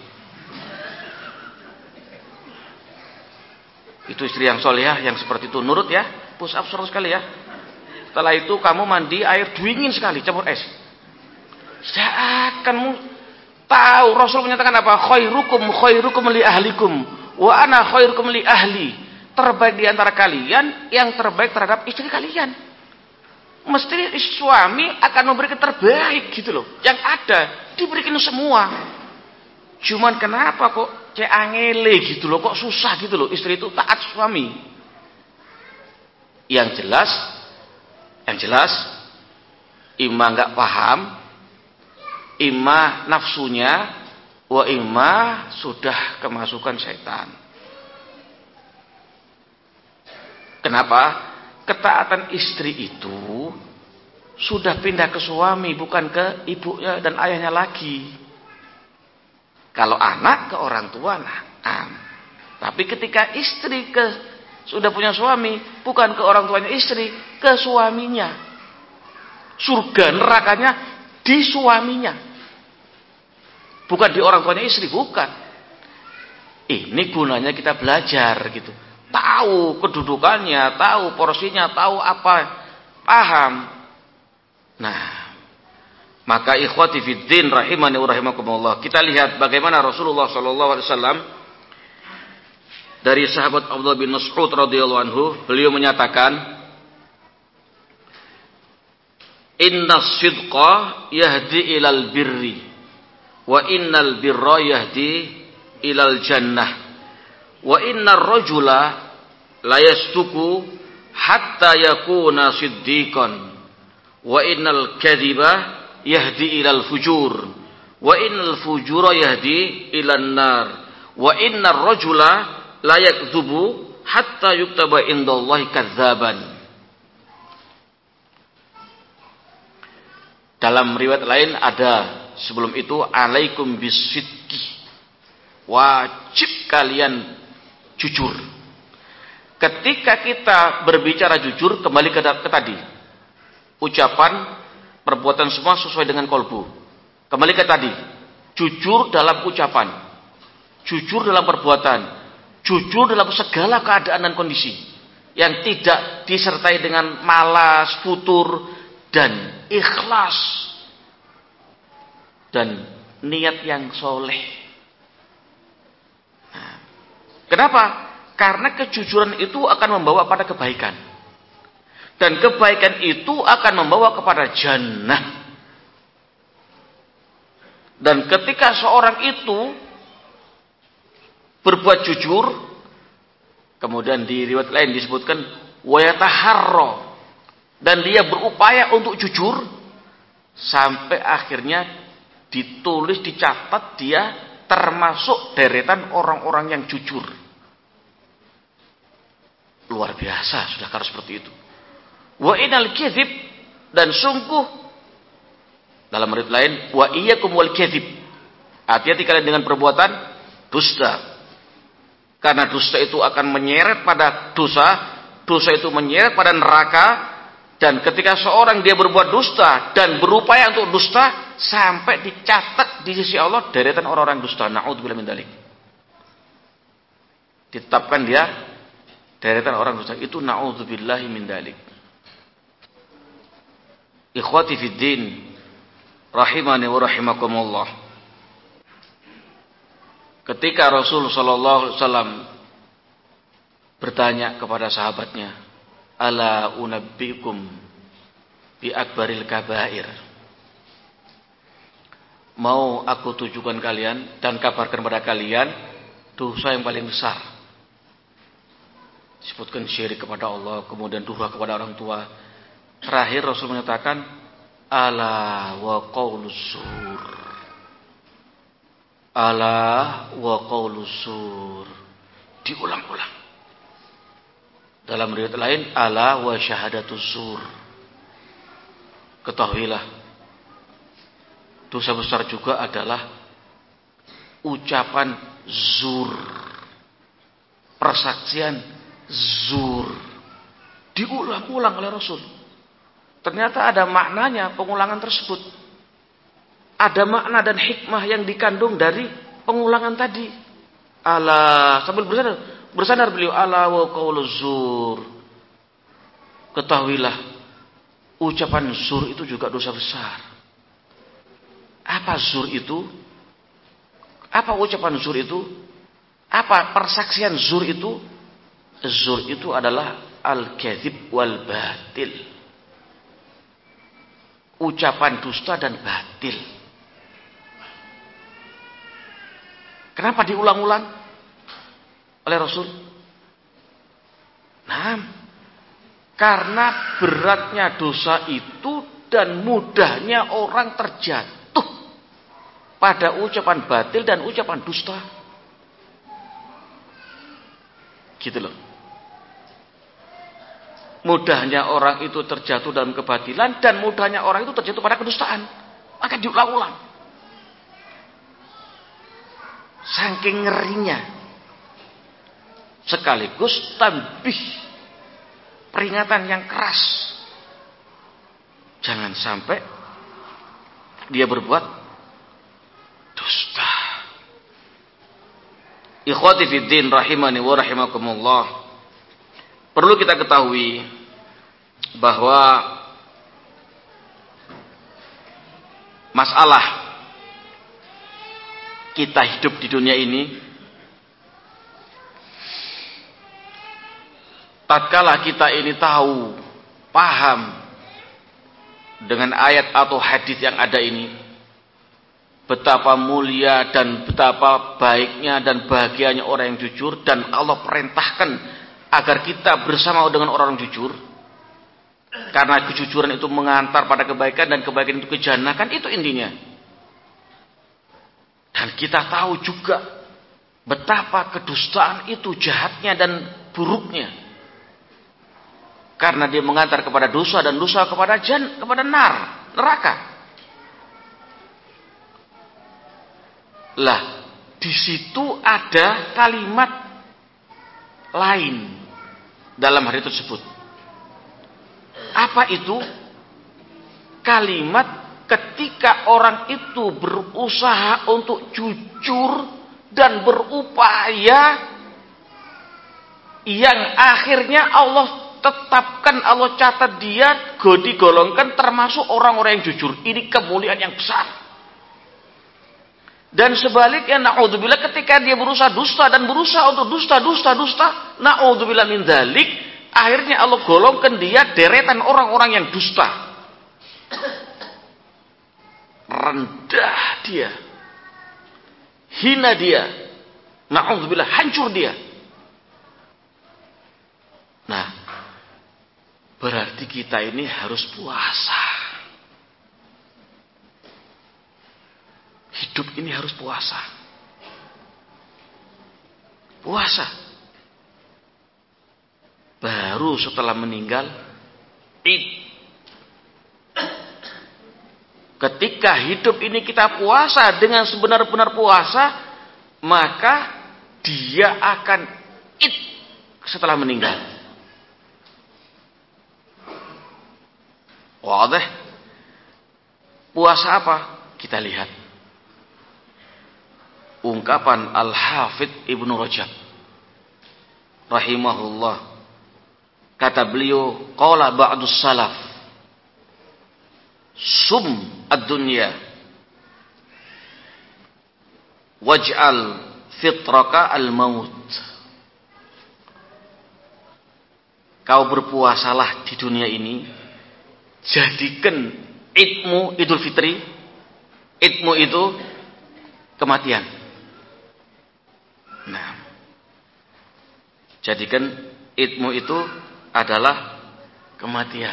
Itu istri yang solehah yang seperti itu, nurut ya, push up seratus kali ya. Setelah itu kamu mandi air dingin sekali, campur es. Tidak akan tahu. Rasul menyatakan apa? Khairukum khairukum li ahlikum wa ana khairukum li ahli. Terbaik di antara kalian yang terbaik terhadap istri kalian. Mesti suami akan memberikan terbaik gitu loh. Yang ada diberikan semua. Cuman kenapa kok cek angele gitu loh, kok susah gitu loh istri itu taat suami. Yang jelas, yang jelas, imma nggak paham, imma nafsunya, wa imma sudah kemasukan setan. Kenapa? Ketaatan istri itu sudah pindah ke suami, bukan ke ibunya dan ayahnya lagi. Kalau anak ke orang tua, nah, tapi ketika istri ke sudah punya suami, bukan ke orang tuanya istri, ke suaminya. Surga nerakanya di suaminya, bukan di orang tuanya istri, bukan. Ini gunanya kita belajar gitu. Tahu kedudukannya, tahu porsinya, tahu apa, paham. Nah, maka ikhwati fiddin rahimani wa rahimakumullah, kita lihat bagaimana Rasulullah sallallahu alaihi wasallam dari sahabat Abdullah bin Mas'ud radhiyallahu anhu, beliau menyatakan, "Inna sidqa yahdi ilal birri wa innal birra yahdi ilal jannah. Wa innar rajula la yastuku hatta yakuna siddiqan. Wa innal kadhiba yahdi ilal fujur. Wa innal fujura yahdi ilan nar. Wa innar rajula la yakdhubu hatta yuktaba indallahi kadzaban." Dalam riwayat lain ada sebelum itu, alaikum bisidqi, wajib kalian jujur. Ketika kita berbicara jujur, kembali ke, ke tadi, ucapan, perbuatan semua sesuai dengan kolbu. Kembali ke tadi, jujur dalam ucapan, jujur dalam perbuatan, jujur dalam segala keadaan dan kondisi, yang tidak disertai dengan malas, futur, dan ikhlas, dan niat yang soleh. Kenapa? Karena kejujuran itu akan membawa pada kebaikan. Dan kebaikan itu akan membawa kepada jannah. Dan ketika seorang itu berbuat jujur, kemudian di riwayat lain disebutkan wa yataharra, dan dia berupaya untuk jujur, sampai akhirnya ditulis, dicatat dia termasuk deretan orang-orang yang jujur. luar biasa sudah kalau seperti itu. Wa inal kadzib, dan sungguh dalam riwayat lain wa iyyakum wal kadzib. Hati-hati kalian dengan perbuatan dusta. Karena dusta itu akan menyeret pada dosa, dosa itu menyeret pada neraka, dan ketika seorang dia berbuat dusta dan berupaya untuk dusta, sampai dicatat di sisi Allah deretan orang-orang dusta. Na'udzubillah min dzalik. Ditetapkan dia deretan orang dusta. Itu na'udzubillahi min dzalik. Ikhwati fid din, rahimani wa rahimakumullah. Ketika Rasul sallallahu alaihi wasallam bertanya kepada sahabatnya, "Ala unabbiukum bi akbaril kabair?" Mau aku tujukan kalian dan kabarkan kepada kalian dosa yang paling besar. Disebutkan syirik kepada Allah, kemudian durhaka kepada orang tua. Terakhir Rasul menyatakan, "Ala wa qauluz zur." Ala wa qauluz zur. Diulang-ulang. Dalam riwayat lain, ala wa syahadatuz zur. Ketahuilah, dosa besar juga adalah ucapan zur, persaksian zur. Diulang-ulang oleh Rasul. Ternyata ada maknanya pengulangan tersebut. Ada makna dan hikmah yang dikandung dari pengulangan tadi. Ala, sambil bersandar, bersandar beliau, ala wa qauluz zur. Ketahuilah, ucapan zur itu juga dosa besar. Apa zur itu? Apa ucapan zur itu? Apa persaksian zur itu? Zur itu adalah al-kadzib wal batil. Ucapan dusta dan batil. Kenapa diulang-ulang oleh Rasul? Nah, karena beratnya dosa itu dan mudahnya orang terjatuh pada ucapan batil dan ucapan dusta. Gitu loh. Mudahnya orang itu terjatuh dalam kebatilan dan mudahnya orang itu terjatuh pada kedustaan. Maka diulang-ulang. Saking ngerinya, sekaligus tanbih, peringatan yang keras. Jangan sampai dia berbuat dusta. Ikhwati fid din, rahimani wa rahimakumullah. Perlu kita ketahui bahwa masalah kita hidup di dunia ini, tatkala kita ini tahu, paham dengan ayat atau hadis yang ada ini, betapa mulia dan betapa baiknya dan bahagianya orang yang jujur, dan Allah perintahkan agar kita bersama dengan orang jujur, karena kejujuran itu mengantar pada kebaikan dan kebaikan itu kejannah, kan itu intinya. Dan kita tahu juga betapa kedustaan itu jahatnya dan buruknya. Karena dia mengantar kepada dosa dan dosa kepada jan, kepada nar, neraka. Lah, di situ ada kalimat lain dalam hari tersebut. Apa itu? Kalimat ketika orang itu berusaha untuk jujur dan berupaya, yang akhirnya Allah tetapkan, Allah catat dia digolongkan termasuk orang-orang yang jujur. Ini kemuliaan yang besar. Dan sebaliknya, na'udzubillah, ketika dia berusaha dusta dan berusaha untuk dusta, dusta, dusta, na'udzubillah min dzalik, akhirnya Allah golongkan dia deretan orang-orang yang dusta. Rendah dia, hina dia, na'udzubillah, hancur dia. Nah, berarti kita ini harus puasa. Hidup ini harus puasa. Puasa. baru setelah meninggal Id. Ketika hidup ini kita puasa dengan sebenar-benar puasa, maka dia akan Id setelah meninggal. Wadah. Puasa apa? Kita lihat ungkapan Al-Hafidh Ibnu Rajab rahimahullah. Kata beliau, qala ba'dus salaf, sum ad-dunya waj'al fitraka al-maut. Kau berpuasalah di dunia ini, jadikan idmu Idul Fitri, idmu itu kematian. Nah, jadikan idmu itu adalah kematian.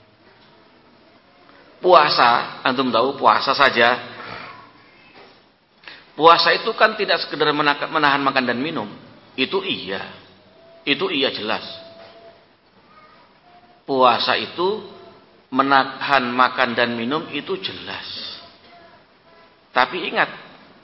Puasa, antum tahu puasa saja. Puasa itu kan tidak sekedar menahan makan dan minum. Itu iya. Itu iya jelas. Puasa itu menahan makan dan minum itu jelas. Tapi ingat,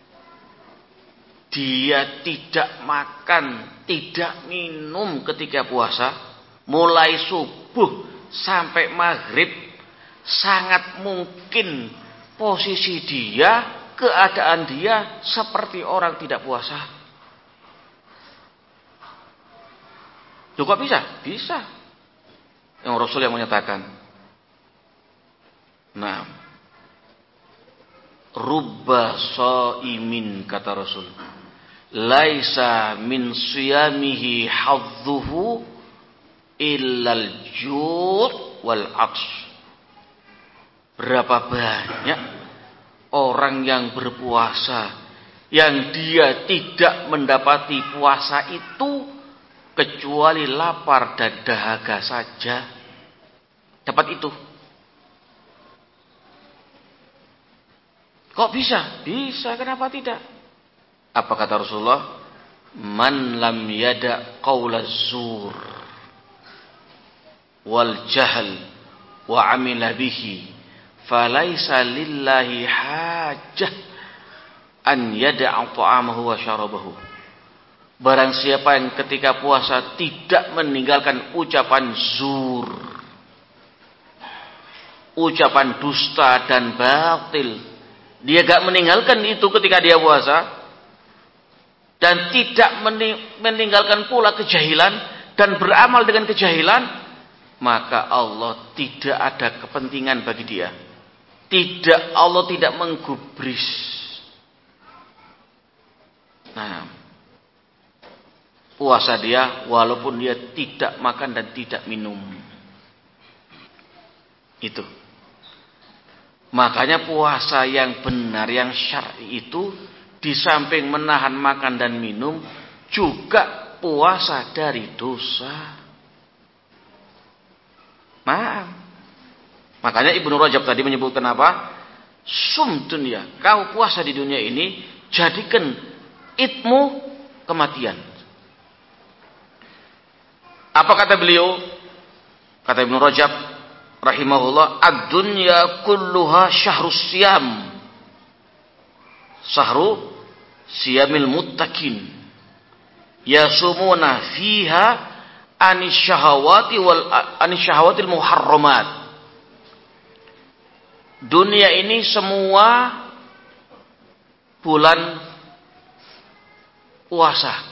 dia tidak makan, tidak minum ketika puasa, mulai subuh sampai maghrib, sangat mungkin posisi dia, keadaan dia seperti orang tidak puasa. Juga bisa? Bisa. Yang Rasul yang menyatakan. Nah, rubba shaimin, kata Rasul, laisa min siyamihi hadzuhu illal ju' wal 'atsy. Berapa banyak orang yang berpuasa yang dia tidak mendapati puasa itu kecuali lapar dan dahaga saja. Dapat itu. Kok bisa? Bisa, kenapa tidak? Apa kata Rasulullah? Man lam yada qaulaz zur wal jahl wa amila bihi falaisa lillahi hajah an yada'a ta'amahu wa syarabahu. Barang siapa yang ketika puasa tidak meninggalkan ucapan zur, ucapan dusta dan batil, dia gak meninggalkan itu ketika dia puasa, dan tidak meninggalkan pula kejahilan dan beramal dengan kejahilan, maka Allah tidak ada kepentingan bagi dia. Tidak, Allah tidak menggubris. Nah, puasa dia walaupun dia tidak makan dan tidak minum. Itu. Makanya puasa yang benar, yang syar'i itu, di samping menahan makan dan minum, juga puasa dari dosa. Maaf. Makanya Ibnu Rajab tadi menyebutkan apa? Sum dunya, kau puasa di dunia ini, jadikan idmu kematian. Apa kata beliau? Kata Ibnu Rajab rahimahullah, ad-dunya kulluha syahrus siyam, sahru siyamil muttaqin, yasumuna fiha anis syahawati wal anis syahawatil muharramat. Dunia ini semua bulan puasa.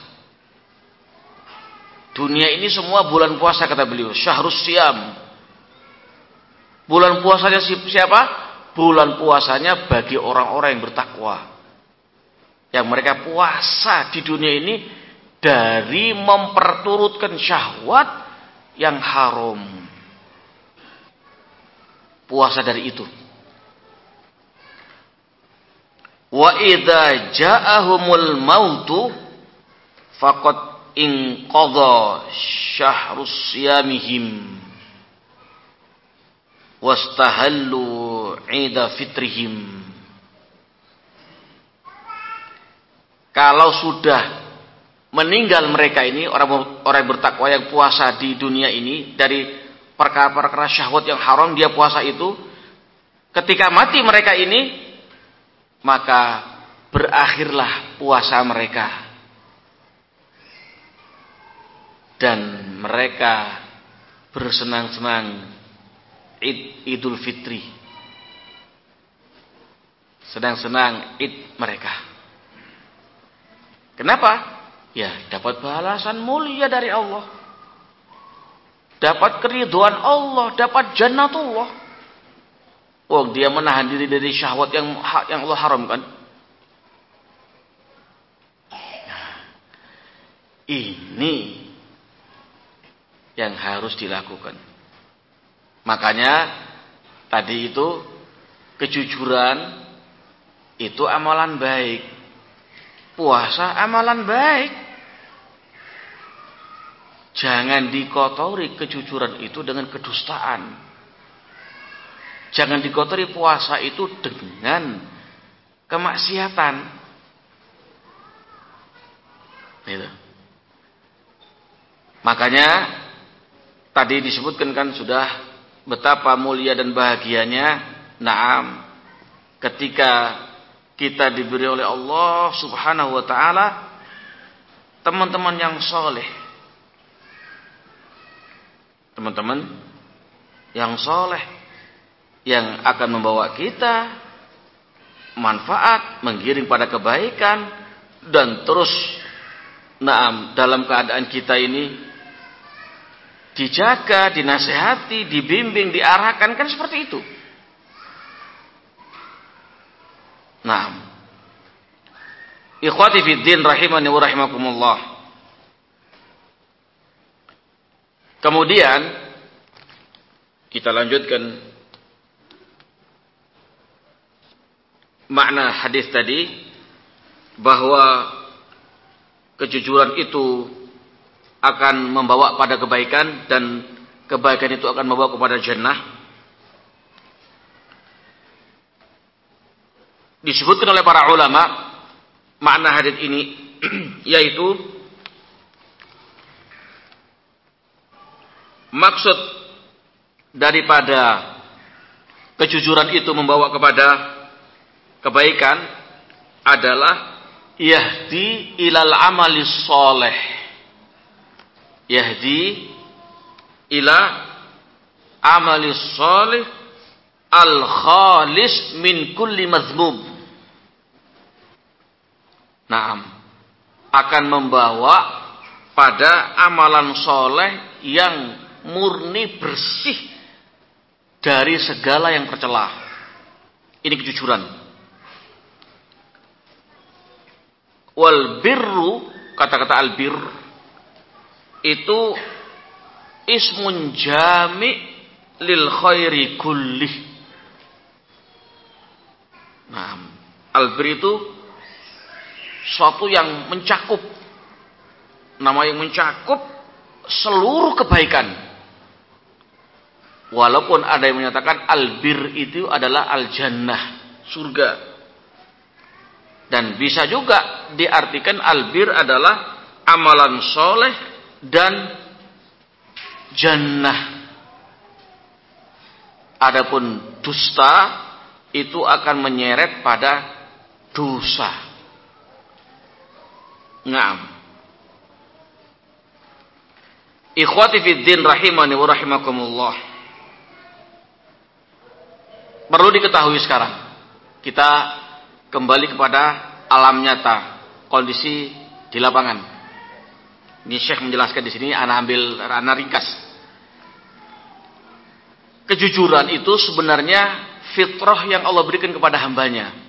Dunia ini semua bulan puasa, kata beliau, syahrus siyam. Bulan puasanya siapa? Bulan puasanya bagi orang-orang yang bertakwa, yang mereka puasa di dunia ini dari memperturutkan syahwat yang haram. Puasa dari itu. Wa idza ja'ahumul mautu faqad inqadha syahrus siyamihim wastahallu 'ida fitrihim. Kalau sudah meninggal mereka ini, orang orang yang bertakwa yang puasa di dunia ini dari perkara-perkara syahwat yang haram, dia puasa itu, ketika mati mereka ini, maka berakhirlah puasa mereka dan mereka bersenang-senang Id Idul Fitri, senang-senang Id mereka. Kenapa? Ya, dapat balasan mulia dari Allah, dapat keridhaan Allah, dapat jannatullah. Oh, dia menahan diri dari syahwat yang yang Allah haramkan. Ini yang harus dilakukan. Makanya tadi itu kejujuran itu amalan baik. Puasa amalan baik. Jangan dikotori kejujuran itu dengan kedustaan. Jangan dikotori puasa itu dengan kemaksiatan. Gitu. Makanya tadi disebutkan kan sudah betapa mulia dan bahagianya, naam, ketika kita diberi oleh Allah Subhanahu wa taala teman-teman yang soleh, teman-teman yang soleh yang akan membawa kita manfaat, menggiring pada kebaikan, dan terus naam dalam keadaan kita ini dijaga, dinasehati, dibimbing, diarahkan, kan seperti itu. Naam. Ikhwati fiddin rahimani wa rahimakumullah. Kemudian kita lanjutkan makna hadis tadi, bahwa kejujuran itu akan membawa pada kebaikan dan kebaikan itu akan membawa kepada jannah. Disebutkan oleh para ulama makna hadis ini yaitu maksud daripada kejujuran itu membawa kepada kebaikan adalah yahdi ilal amali sholeh, yahdi ila amali sholeh al khalis min kulli mazmum. Naam, akan membawa pada amalan soleh yang murni bersih dari segala yang tercela. Ini kejujuran. Wal birru, kata-kata al bir itu ismun jami lil khairi kullih. Nah, al bir itu suatu yang mencakup, nama yang mencakup seluruh kebaikan. Walaupun ada yang menyatakan albir itu adalah al-jannah, surga. Dan bisa juga diartikan albir adalah amalan soleh dan jannah. Adapun dusta itu akan menyeret pada dosa. Naam. Ikhwati fiddin rahimani wa rahimakumullah. Perlu diketahui sekarang, kita kembali kepada alam nyata, kondisi di lapangan. Ini Syekh menjelaskan di sini, ana ambil, ana ringkas. Kejujuran itu sebenarnya fitrah yang Allah berikan kepada hambanya.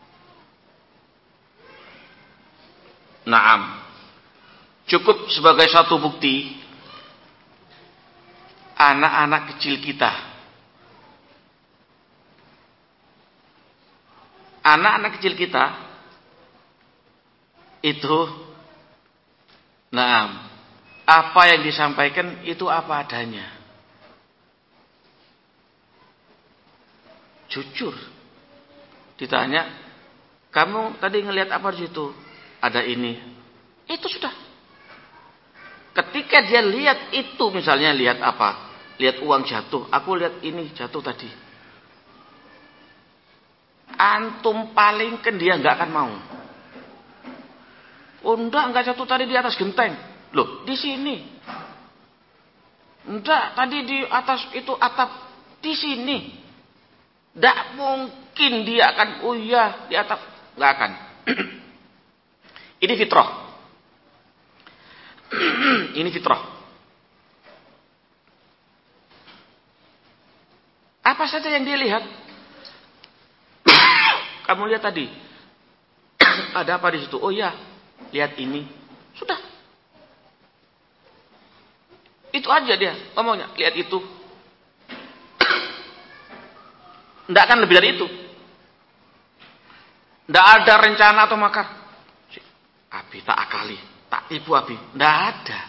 Naam. Cukup sebagai satu bukti anak-anak kecil kita. Anak-anak kecil kita itu, naam, apa yang disampaikan itu apa adanya. Jujur. Ditanya, kamu tadi ngelihat apa di situ? Ada ini. Itu sudah. Ketika dia lihat itu, misalnya lihat apa? Lihat uang jatuh, aku lihat ini jatuh tadi. Antum palingkan dia nggak akan mau. Oh enggak, enggak jatuh tadi di atas genteng. Loh, di sini. Enggak, tadi di atas itu atap, di sini. Enggak mungkin dia akan, oh iya, di atap. Enggak akan. Ini fitrah. Ini fitrah. Apa saja yang dia lihat? Kamu lihat tadi. Ada apa di situ? Oh iya, lihat ini. Sudah. Itu aja dia ngomongnya. Lihat itu. Tidak akan lebih dari itu. Tidak ada rencana atau makar. Abi tak akali. Tak tipu Abi. Tidak ada.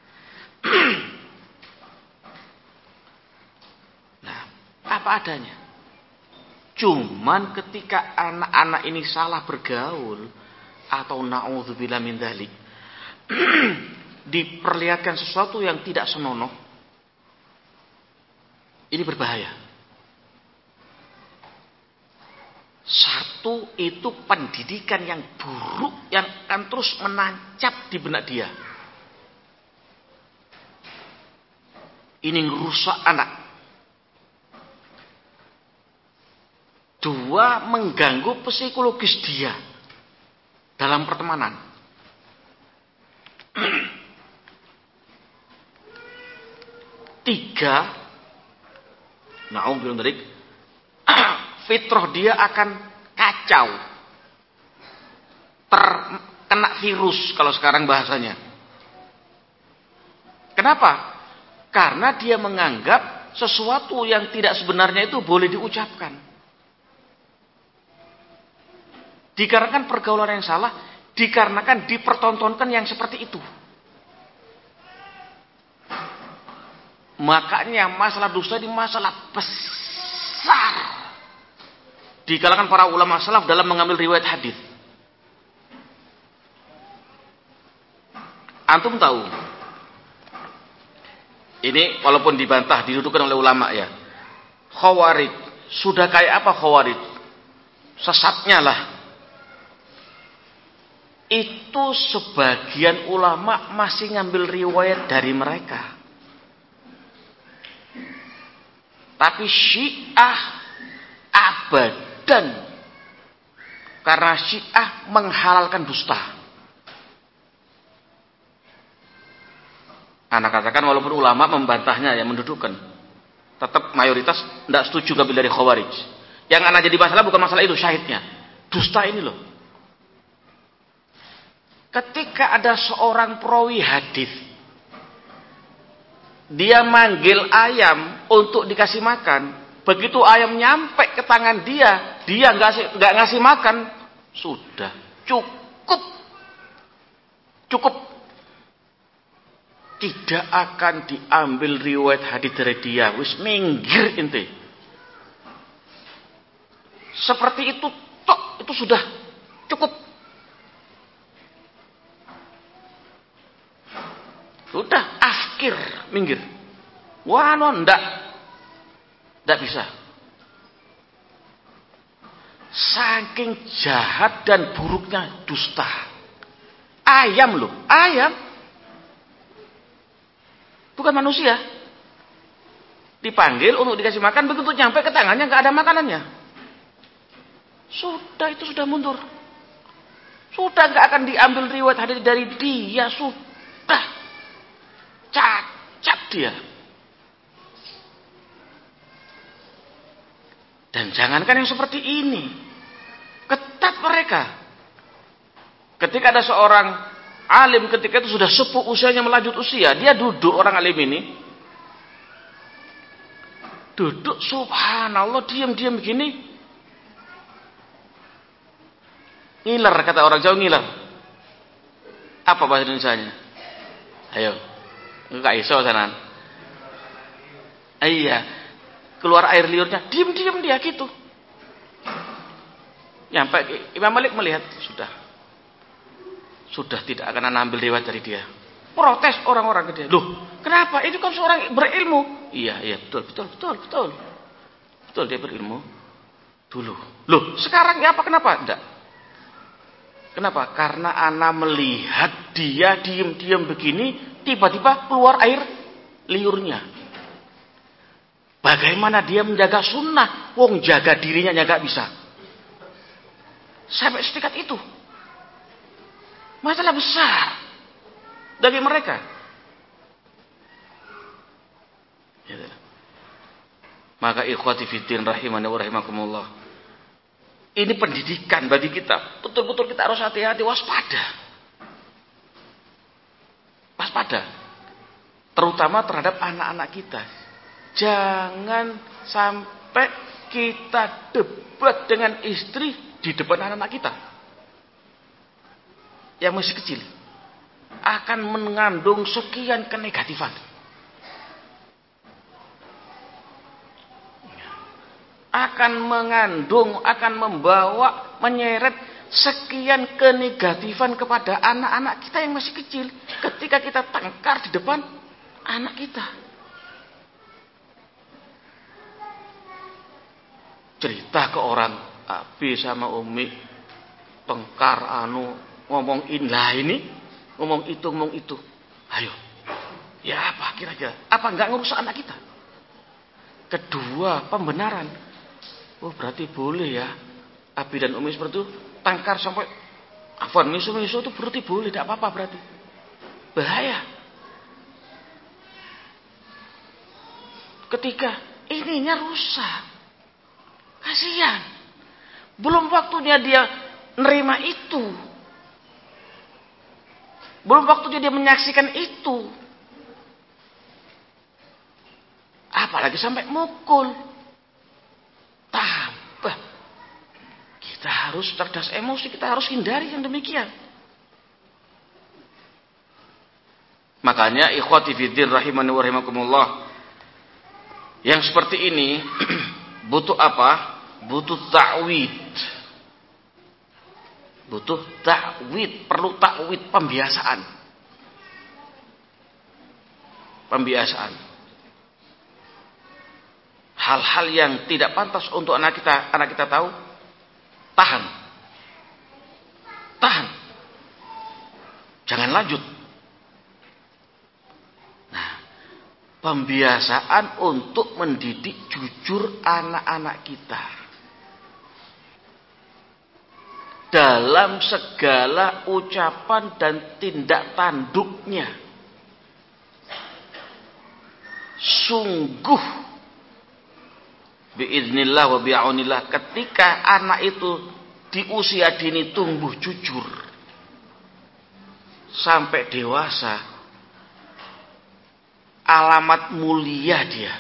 Nah, apa adanya. Cuman ketika anak-anak ini salah bergaul atau na'udzubillah min dzalik, diperlihatkan sesuatu yang tidak senonoh, ini berbahaya. Satu, itu pendidikan yang buruk yang akan terus menancap di benak dia. Ini merusak anak. Dua, mengganggu psikologis dia dalam pertemanan. Tiga, na'udzubillah min dzalik, fitrah dia akan kacau, terkena virus kalau sekarang bahasanya. Kenapa? Karena dia menganggap sesuatu yang tidak sebenarnya itu boleh diucapkan. Dikarenakan pergaulan yang salah, dikarenakan dipertontonkan yang seperti itu. Makanya masalah dusta ini masalah besar di kalangan para ulama salaf dalam mengambil riwayat hadis. Antum tahu, ini walaupun dibantah, didudukkan oleh ulama ya, Khawarij, sudah kayak apa Khawarij? Sesatnya lah. Itu sebagian ulama masih ngambil riwayat dari mereka. Tapi Syiah abadan. Karena Syiah menghalalkan dusta. Anak katakan walaupun ulama membantahnya, ya mendudukkan, tetap mayoritas tidak setuju ngambil dari Khawarij. Yang anak jadi masalah bukan masalah itu, syahidnya. Dusta ini loh. Ketika ada seorang perawi hadis, dia manggil ayam untuk dikasih makan. Begitu ayam nyampe ke tangan dia, dia nggak nggak ngasih makan. Sudah cukup, cukup. Tidak akan diambil riwayat hadis dari dia. Wis minggir inti. Seperti itu, tok itu sudah cukup. Sudah, afkir, minggir. Wah, no, ndak. Ndak bisa. Saking jahat dan buruknya dusta. Ayam loh, ayam. Bukan manusia. Dipanggil untuk dikasih makan, begitu nyampe ke tangannya nggak ada makanannya. Sudah, itu sudah mundur. Sudah nggak akan diambil riwayat hadis dari dia, sudah. Cacat dia. Dan jangankan yang seperti ini, ketat mereka. Ketika ada seorang alim ketika itu sudah sepuh usianya, melanjut usia, dia duduk, orang alim ini duduk, subhanallah, diam-diam begini, ngiler, kata orang Jawa, ngiler. Apa bahasa Indonesianya? Ayo, enggak iso sanan. Iya, keluar air liurnya, diam-diam dia gitu. Nyampe Imam Malik melihat, sudah sudah tidak akan ambil riwayat dari dia. Protes orang-orang ke dia. Loh, kenapa? Itu kan seorang berilmu. Iya, iya, betul, betul, betul, betul. Betul, dia berilmu dulu. Loh, sekarang ya apa? Kenapa? Enggak. Kenapa? Karena ana melihat dia diam-diam begini, tiba-tiba keluar air liurnya. Bagaimana dia menjaga sunnah? Wong jaga dirinya nggak bisa. Sampai setingkat itu. Masalah besar bagi mereka. Ya. Maka ikhwati fiddin rahimani wa rahimakumullah. Ini pendidikan bagi kita. Betul-betul kita harus hati-hati, waspada. Waspada. Terutama terhadap anak-anak kita. Jangan sampai kita debat dengan istri di depan anak-anak kita yang masih kecil, akan mengandung sekian kenegatifan, akan mengandung, akan membawa, menyeret sekian kenegatifan kepada anak-anak kita yang masih kecil ketika kita tengkar di depan anak kita. Cerita ke orang, Abi sama Umi tengkar anu ngomong inlah ini, ngomong itu, ngomong itu. Ayo, ya apa kira-kira? Apa enggak ngerusak anak kita? Kedua, pembenaran. Oh berarti boleh ya, Abi dan Umi seperti itu tengkar sampai afwan misu-misu itu berarti boleh, tidak apa-apa berarti. Bahaya. Ketika ininya rusak. Kasihan. Belum waktunya dia nerima itu. Belum waktunya dia menyaksikan itu. Apalagi sampai mukul. Tambah. Kita harus cerdas emosi. Kita harus hindari yang demikian. Makanya ikhwati fiddin rahimani wa rahimakumullah. Yang seperti ini butuh apa? Butuh ta'wid. Butuh ta'wid, perlu ta'wid, pembiasaan. Pembiasaan. Hal-hal yang tidak pantas untuk anak kita, anak kita tahu, tahan. Tahan. Jangan lanjut. Nah, pembiasaan untuk mendidik jujur anak-anak kita. Dalam segala ucapan dan tindak tanduknya. Sungguh biiznillah wa bi'aunillah ketika anak itu di usia dini tumbuh jujur sampai dewasa, alamat mulia dia.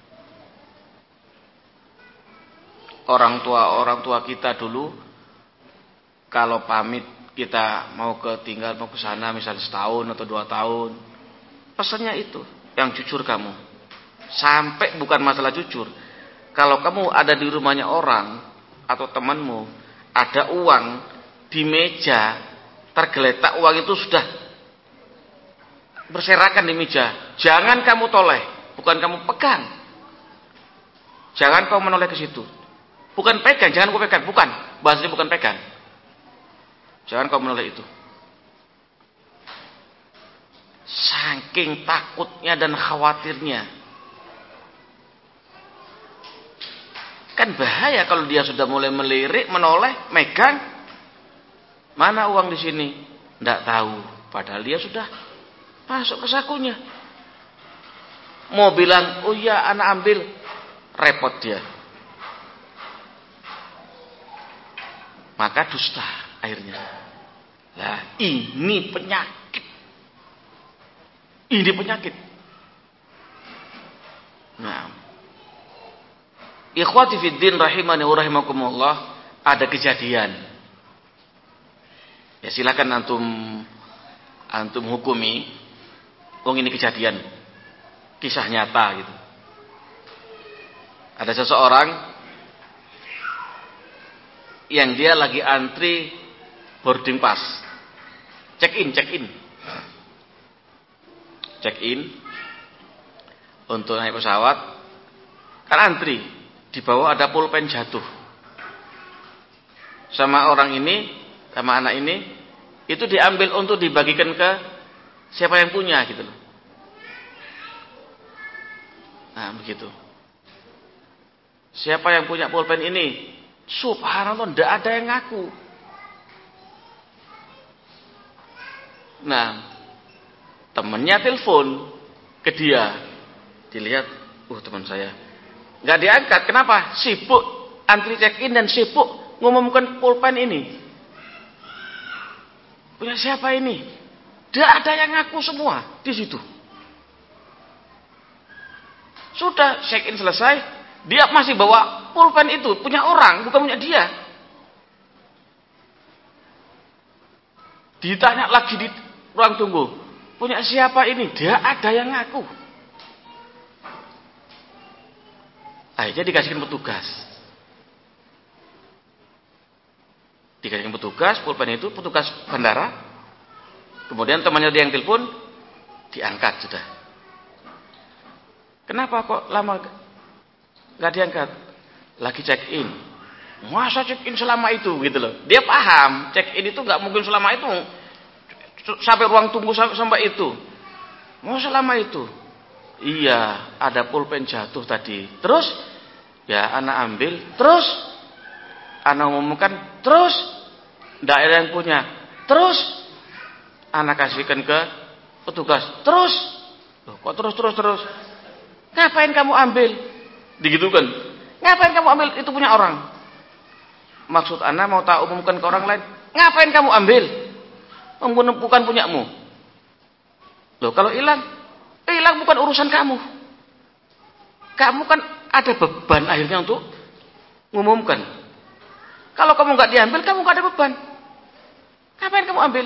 Orang tua orang tua kita dulu kalau pamit kita mau ke tinggal mau ke sana misalnya setahun atau dua tahun, pesannya itu yang jujur kamu. Sampai bukan masalah jujur, kalau kamu ada di rumahnya orang atau temanmu ada uang di meja tergeletak, uang itu sudah berserakan di meja, jangan kamu toleh, bukan kamu pegang, jangan kau menoleh ke situ, bukan pegang, jangan kau pegang, bukan bahasanya bukan pegang. Jangan kau menoleh itu. Saking takutnya dan khawatirnya. Kan bahaya kalau dia sudah mulai melirik, menoleh, megang. Mana uang di sini? Tidak tahu. Padahal dia sudah masuk ke sakunya. Mau bilang, oh iya anak ambil. Repot dia. Maka dusta. Akhirnya, lah ini penyakit, ini penyakit. Nah, ikhwati fiddin rahimani wa rahimakumullah, ada kejadian. Ya silakan antum antum hukumi. Oh ini kejadian, kisah nyata gitu. Ada seseorang yang dia lagi antri boarding pass, check in, check in. check in untuk naik pesawat, kan antri, di bawah ada pulpen jatuh. Sama orang ini, sama anak ini, itu diambil untuk dibagikan ke siapa yang punya gitu loh. Nah, begitu. Siapa yang punya pulpen ini? Subhanallah, tidak ada yang ngaku. Nah, temennya telepon ke dia, dilihat, uh teman saya, nggak diangkat. Kenapa? Sibuk antri check in dan sibuk ngumumkan pulpen ini. Punya siapa ini? Tidak ada yang ngaku semua di situ. Sudah check in selesai, dia masih bawa pulpen itu, punya orang, bukan punya dia. Ditanya lagi di ruang tunggu, punya siapa ini? Dia ada yang ngaku. Akhirnya dikasihkan petugas. Dikasihkan petugas, pulpen itu petugas bandara. Kemudian temannya dia yang telepon, diangkat sudah. Kenapa kok lama nggak diangkat? Lagi check in. Masa check in selama itu gitu loh. Dia paham check in itu nggak mungkin selama itu. Sampai ruang tunggu sampai itu. Mau selama itu? Iya, ada pulpen jatuh tadi. Terus ya anak ambil, terus anak umumkan, terus daerah yang punya, terus anak kasihkan ke petugas, terus loh, kok terus terus terus? Ngapain kamu ambil? Digitukan. Ngapain kamu ambil? Itu punya orang. Maksud anak mau tak umumkan ke orang lain. Ngapain kamu ambil? Bukan punyamu. Loh, kalau hilang, hilang bukan urusan kamu. Kamu kan ada beban akhirnya untuk mengumumkan. Kalau kamu nggak diambil, kamu nggak ada beban. Ngapain kamu ambil?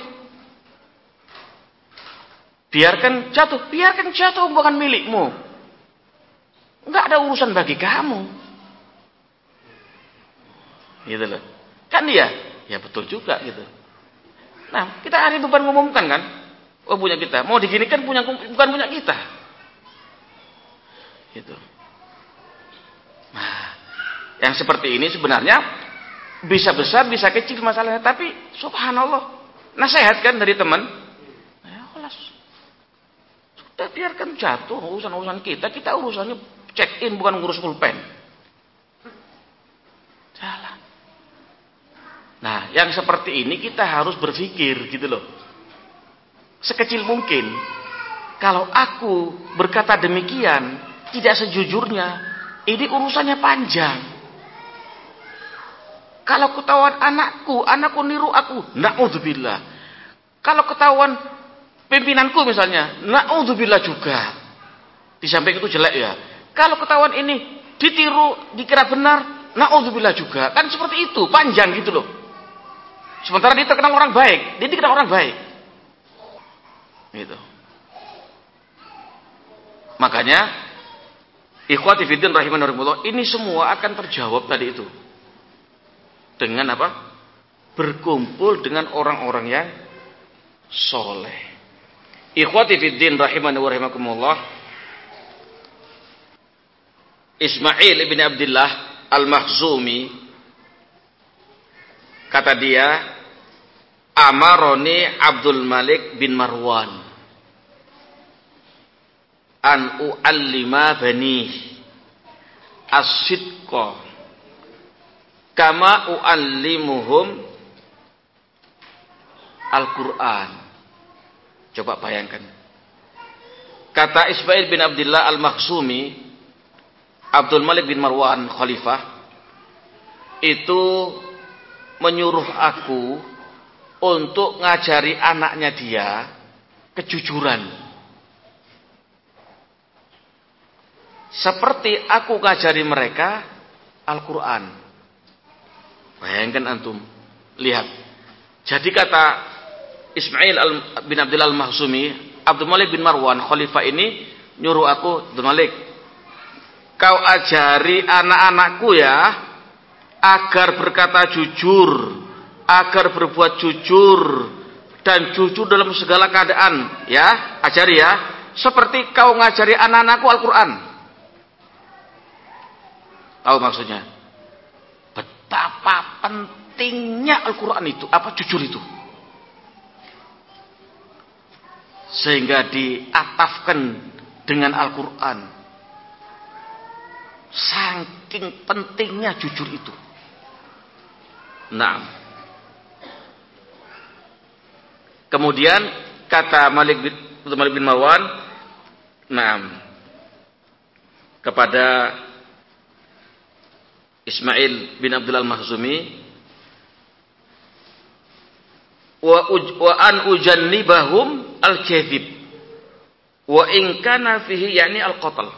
Biarkan jatuh, biarkan jatuh, bukan milikmu. Nggak ada urusan bagi kamu. Gitu loh. Kan dia? Ya betul juga gitu. Nah, kita hari beban mengumumkan kan? Oh, punya kita. Mau diginikan punya bukan punya kita. Gitu. Nah, yang seperti ini sebenarnya bisa besar, bisa kecil masalahnya, tapi subhanallah, nasihat kan dari teman. Ya, kelas. Sudah biarkan jatuh urusan-urusan kita, kita urusannya check in bukan ngurus pulpen. Jalan. Nah, yang seperti ini kita harus berpikir gitu loh. Sekecil mungkin. Kalau aku berkata demikian, tidak sejujurnya, ini urusannya panjang. Kalau ketahuan anakku, anakku niru aku, na'udzubillah. Kalau ketahuan pimpinanku misalnya, na'udzubillah juga. Di samping itu jelek ya. Kalau ketahuan ini ditiru, dikira benar, na'udzubillah juga. Kan seperti itu, panjang gitu loh. Sementara dia terkenal orang baik, dia dikenal orang baik. Gitu. Makanya ikhwati fiddin rahimanirahimullah, ini semua akan terjawab tadi itu. Dengan apa? Berkumpul dengan orang-orang yang soleh. Ikhwati fiddin rahimanirahimullah, Ismail ibn Abdullah al-Makhzumi, kata dia, amaroni Abdul Malik bin Marwan an u'allima bani as-sidqa kama u'allimuhum Al-Quran. Coba bayangkan. Kata Ismail bin Abdullah al-Makhzumi, Abdul Malik bin Marwan khalifah itu menyuruh aku untuk ngajari anaknya dia kejujuran. Seperti aku ngajari mereka Al-Quran. Bayangkan antum. Lihat. Jadi kata Ismail bin Abdullah al-Makhzumi, Abdul Malik bin Marwan khalifah ini nyuruh aku, Abdul Malik, kau ajari anak-anakku ya, agar berkata jujur, agar berbuat jujur, dan jujur dalam segala keadaan, ya, ajari ya, seperti kau ngajari anak-anakku Al-Quran. Tahu maksudnya? Betapa pentingnya Al-Quran itu, apa jujur itu. Sehingga diatafkan dengan Al-Quran. Saking pentingnya jujur itu. Nah, kemudian kata Malik bin, Malik bin Marwan, nah, kepada Ismail bin Abdul Al-Mahzumi, wa, uj, wa an ujannibahum al-kadhib wa in kana fihi yani al-qatl.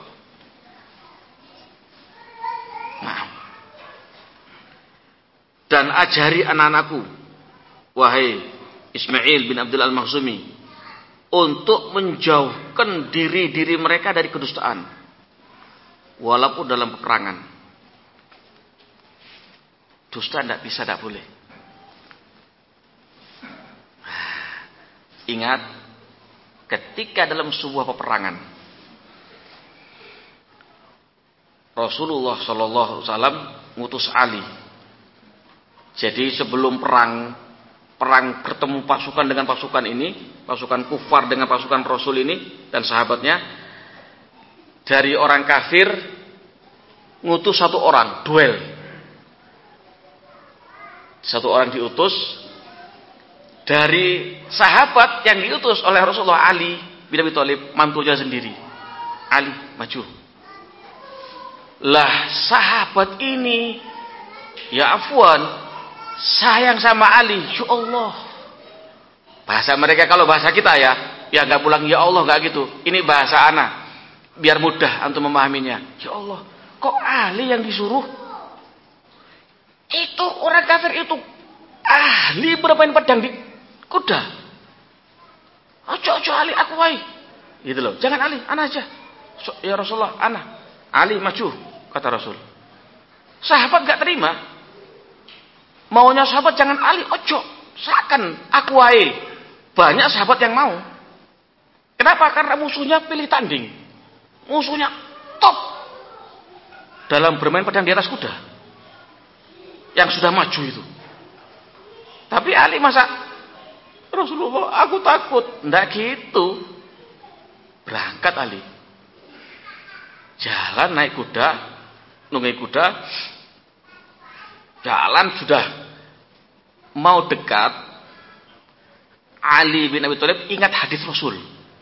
Nah, dan ajari anak-anakku, wahai Ismail bin Abdul Al-Mahzumi, untuk menjauhkan diri-diri mereka dari kedustaan walaupun dalam peperangan. Dusta tidak bisa, tidak boleh. Ingat, ketika dalam sebuah peperangan, Rasulullah Shallallahu Alaihi Wasallam ngutus Ali. Jadi sebelum perang, perang bertemu pasukan dengan pasukan ini, pasukan kufar dengan pasukan Rasul ini dan sahabatnya, dari orang kafir ngutus satu orang duel. Satu orang diutus. Dari sahabat yang diutus oleh Rasulullah, Ali bin Abi Thalib, mantunya sendiri. Ali, maju. Lah sahabat ini, ya afwan, sayang sama Ali. Ya Allah. Bahasa mereka, kalau bahasa kita ya, ya nggak pulang ya Allah, nggak gitu. Ini bahasa ana, biar mudah untuk memahaminya. Ya Allah, kok Ali yang disuruh? Itu orang kafir itu ahli bermain pedang di kuda. Ojo ojo Ali, aku wae. Gitu loh. Jangan Ali, ana aja. So, ya Rasulullah, ana. Ali maju, kata Rasul. Sahabat gak terima. Maunya sahabat jangan Ali, ojo. Seakan aku wae. Banyak sahabat yang mau. Kenapa? Karena musuhnya pilih tanding. Musuhnya top dalam bermain pedang di atas kuda. Yang sudah maju itu. Tapi Ali masa, Rasulullah, aku takut. Nggak gitu. Berangkat Ali. Jalan naik kuda, nunggu kuda. Jalan sudah mau dekat. Ali bin Abi Thalib ingat hadis Rasul.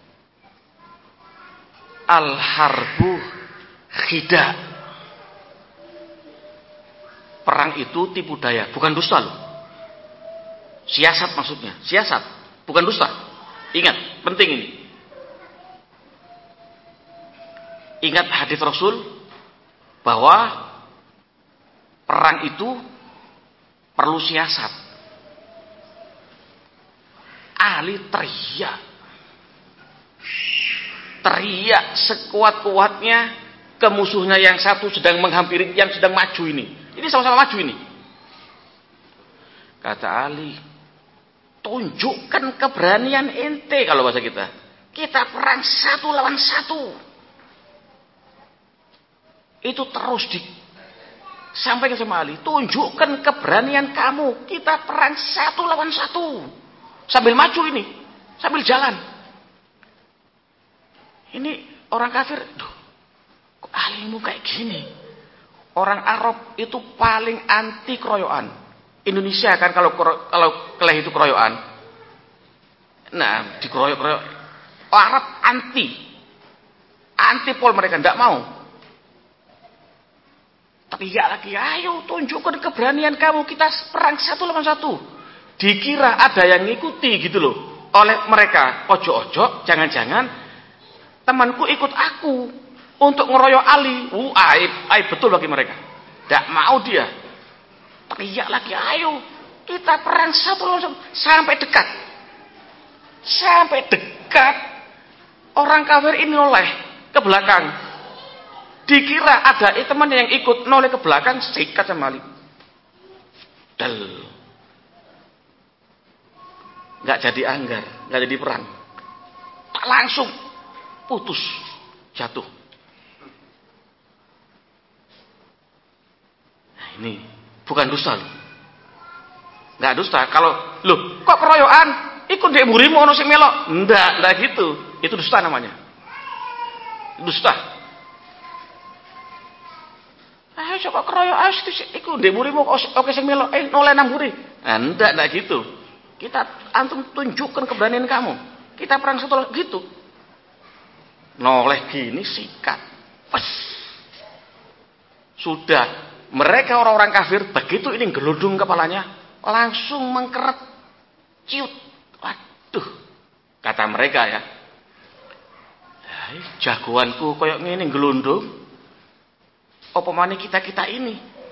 Al-harbu khida. Perang itu tipu daya, bukan dusta loh. Siasat maksudnya, siasat, bukan dusta. Ingat, penting ini. Ingat hadis Rasul bahwa perang itu perlu siasat. Ali teriak, teriak sekuat-kuatnya ke musuhnya yang satu sedang menghampiri, yang sedang maju ini. Ini sama-sama maju ini. Kata Ali, tunjukkan keberanian ente, kalau bahasa kita. Kita perang satu lawan satu. Itu terus disampaikan sama Ali. Tunjukkan keberanian kamu. Kita perang satu lawan satu. Sambil maju ini. Sambil jalan. Ini orang kafir. Duh, kok Alimu kayak gini? Orang Arab itu paling anti keroyokan. Indonesia kan kalau kalau keleh itu keroyokan. Nah, dikeroyok-keroyok. Arab anti. Anti pol mereka, tidak mau. Tapi ya lagi, ayo tunjukkan keberanian kamu. Kita perang satu lawan satu. Dikira ada yang ngikuti gitu loh. Oleh mereka. Ojo-ojo, jangan-jangan temanku ikut aku untuk ngeroyok Ali. Uh, aib, aib betul bagi mereka. Tidak mau dia. Teriak lagi, ayo kita perang satu lawan satu. Sampai dekat. Sampai dekat. Orang kafir ini noleh ke belakang. Dikira ada teman yang ikut, noleh ke belakang, sikat sama Ali. Del. Gak jadi anggar, gak jadi perang. Tak langsung putus, jatuh. Nah, ini bukan dusta loh. Enggak dusta. Kalau loh, kok keroyokan? Iku ndek mburimu ono sing melok. Ndak, ndak gitu. Itu dusta namanya. Dusta. Eh, coba keroyok ae iku ndek mburimu oke sing melok. Eh, noleh nang mburi. Nah, ndak, ndak gitu. Kita antum tunjukkan keberanian kamu. Kita perang satu gitu. Noleh gini sikat. Pes. Sudah. Mereka orang-orang kafir begitu ini gelundung kepalanya langsung mengkeret. Ciut. Waduh. Kata mereka ya. Jagoanku koyok ngene gelundung. Apa maneh kita-kita ini.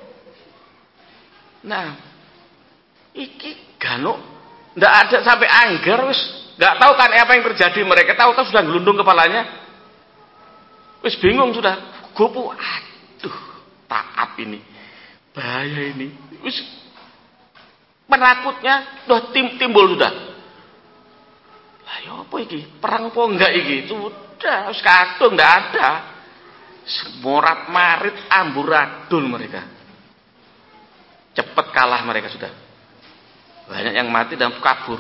Nah. Iki ganuk ndak ada sampai anggar wis, enggak tahu kan apa yang terjadi. Mereka tahu-tahu sudah gelundung kepalanya. Wis bingung sudah. Gopo, aduh, taat ini. Bahaya ini. Wis penakutnya sudah tim, timbul sudah. Lah ya apa iki? Perang apa enggak iki? Sudah, wis kadung ndak ada. Morat marit amburadul mereka. Cepat kalah mereka sudah. Banyak yang mati dan kabur.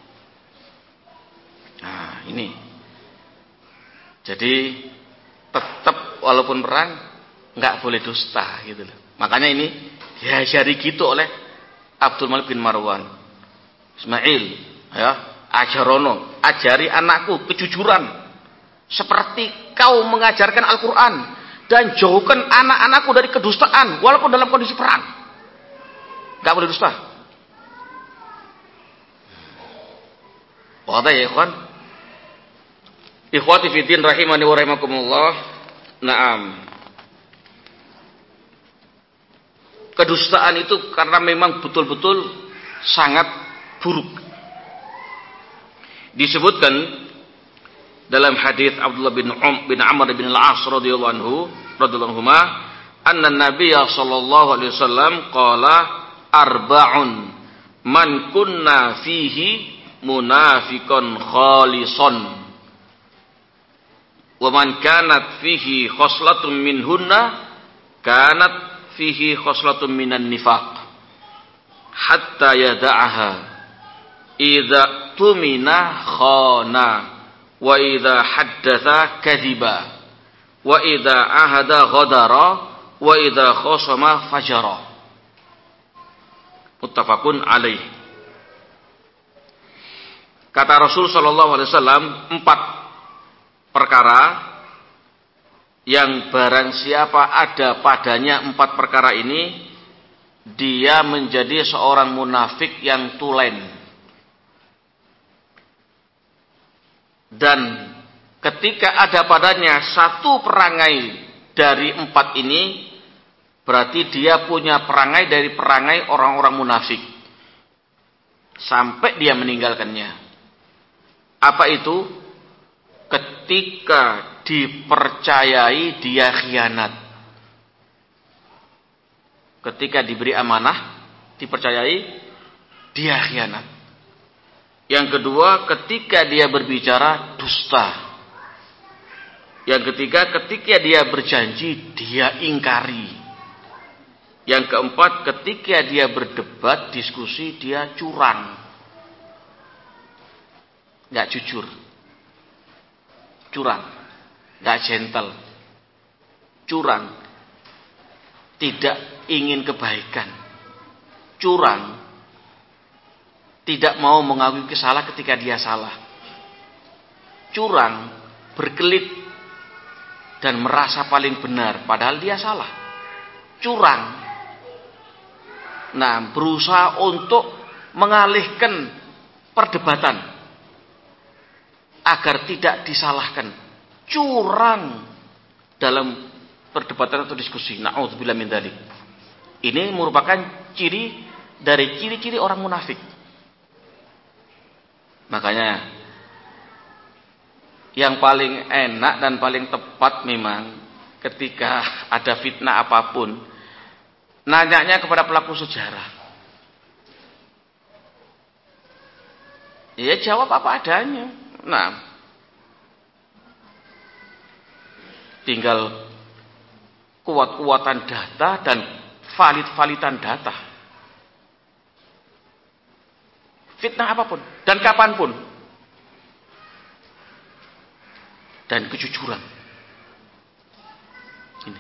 Nah, ini. Jadi tetap walaupun perang nggak boleh dusta gitu loh. Makanya ini diajari gitu oleh Abdul Malik bin Marwan. Ismail, ya, ajarono, ajari anakku kejujuran seperti kau mengajarkan Al-Qur'an dan jauhkan anak-anakku dari kedustaan walaupun dalam kondisi perang. Nggak boleh dusta. Wadah ya ikhwan. Ikhwati fiddin rahimani wa rahimakumullah. Naam. Kedustaan itu karena memang betul-betul sangat buruk. Disebutkan dalam hadis Abdullah bin Um bin Amr bin Al-As radhiyallahu anhu radhiyallahu anhuma anna Nabiy sallallahu alaihi wasallam qala arba'un man kunna fihi munafiqun khalisan wa man kanat fihi khoslatun minhunna kanat fihi khoslatun minan nifaq hatta yada'aha idza tumina khana wa idza haddatha kadhiba wa idza ahada ghadara wa idza khasama fajara. Muttafaqun alaih. Kata Rasul sallallahu alaihi wasallam, empat perkara yang barang siapa ada padanya empat perkara ini, dia menjadi seorang munafik yang tulen. Dan ketika ada padanya satu perangai dari empat ini, berarti dia punya perangai dari perangai orang-orang munafik. Sampai dia meninggalkannya. Apa itu? Ketika dipercayai dia khianat. Ketika diberi amanah, dipercayai dia khianat. Yang kedua, ketika dia berbicara dusta. Yang ketiga, ketika dia berjanji dia ingkari. Yang keempat, ketika dia berdebat, diskusi, dia curang. Gak jujur, curang, gak gentle, curang, tidak ingin kebaikan, curang, tidak mau mengakui kesalahan ketika dia salah, curang, berkelit dan merasa paling benar padahal dia salah, curang, nah berusaha untuk mengalihkan perdebatan agar tidak disalahkan, curang dalam perdebatan atau diskusi. Na'udzubillah min dzalik. Ini merupakan ciri dari ciri-ciri orang munafik. Makanya yang paling enak dan paling tepat memang ketika ada fitnah apapun, nanyanya kepada pelaku sejarah. Ya jawab apa adanya. Nah, Tinggal kuat-kuatan data dan valid-validan data. Fitnah apapun dan kapanpun. Dan kejujuran. Ini.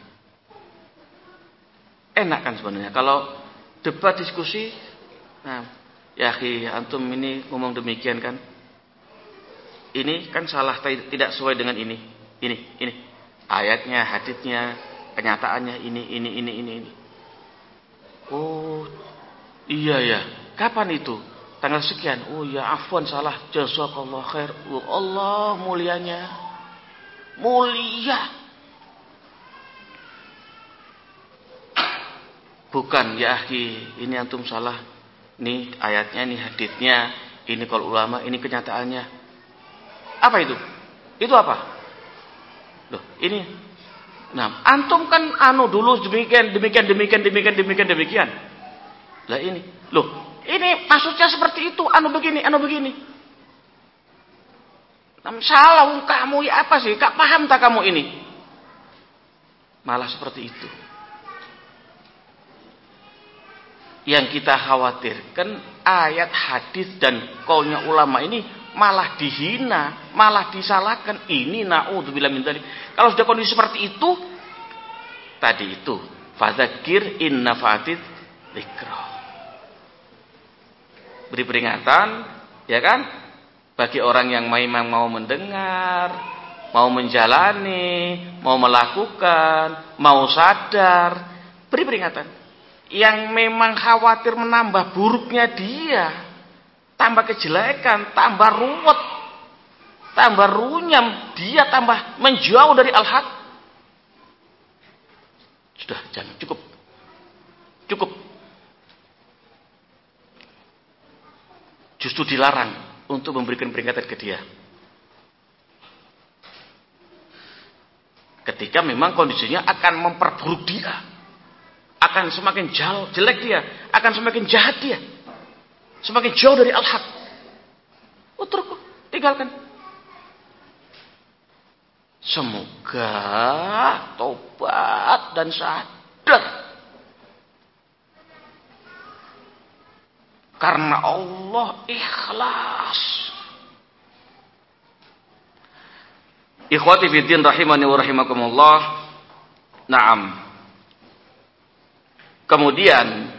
Enak kan sebenarnya kalau debat diskusi. Nah, ya akhi, antum ini ngomong demikian kan? Ini kan salah, tidak sesuai dengan ini. Ini, ini. Ayatnya, haditsnya, kenyataannya ini, ini, ini, ini, ini. Oh, iya ya. Kapan itu? Tanggal sekian. Oh ya, afwan salah. Jazakallah khair. Oh, Allah mulianya. Mulia. Bukan ya akhi, ini antum salah. Ini ayatnya, ini haditsnya, ini qaul ulama, ini kenyataannya. Apa itu? Itu apa? Loh, ini. Nah, antum kan anu dulu demikian, demikian, demikian, demikian, demikian, demikian. Lah ini. Loh, ini maksudnya seperti itu, anu begini, anu begini. Nah, salah kamu ya apa sih? Gak paham tak kamu ini? Malah seperti itu. Yang kita khawatirkan ayat hadis dan qaulnya ulama ini malah dihina, malah disalahkan. Ini naudzubillah min dzalik. Kalau sudah kondisi seperti itu, tadi itu, fadzakir in nafatit dzikra. Beri peringatan, ya kan? Bagi orang yang memang mau mendengar, mau menjalani, mau melakukan, mau sadar, beri peringatan. Yang memang khawatir menambah buruknya dia, tambah kejelekan, tambah ruwet, tambah runyam, dia tambah menjauh dari al-haq. Sudah, jangan, cukup. Cukup. Justru dilarang untuk memberikan peringatan ke dia. Ketika memang kondisinya akan memperburuk dia, akan semakin jauh, jelek dia, akan semakin jahat dia, semakin jauh dari al-haq. Utruk, tinggalkan. Semoga tobat dan sadar. Karena Allah ikhlas. Ikhwati fiddin rahimani wa rahimakumullah. Naam. Kemudian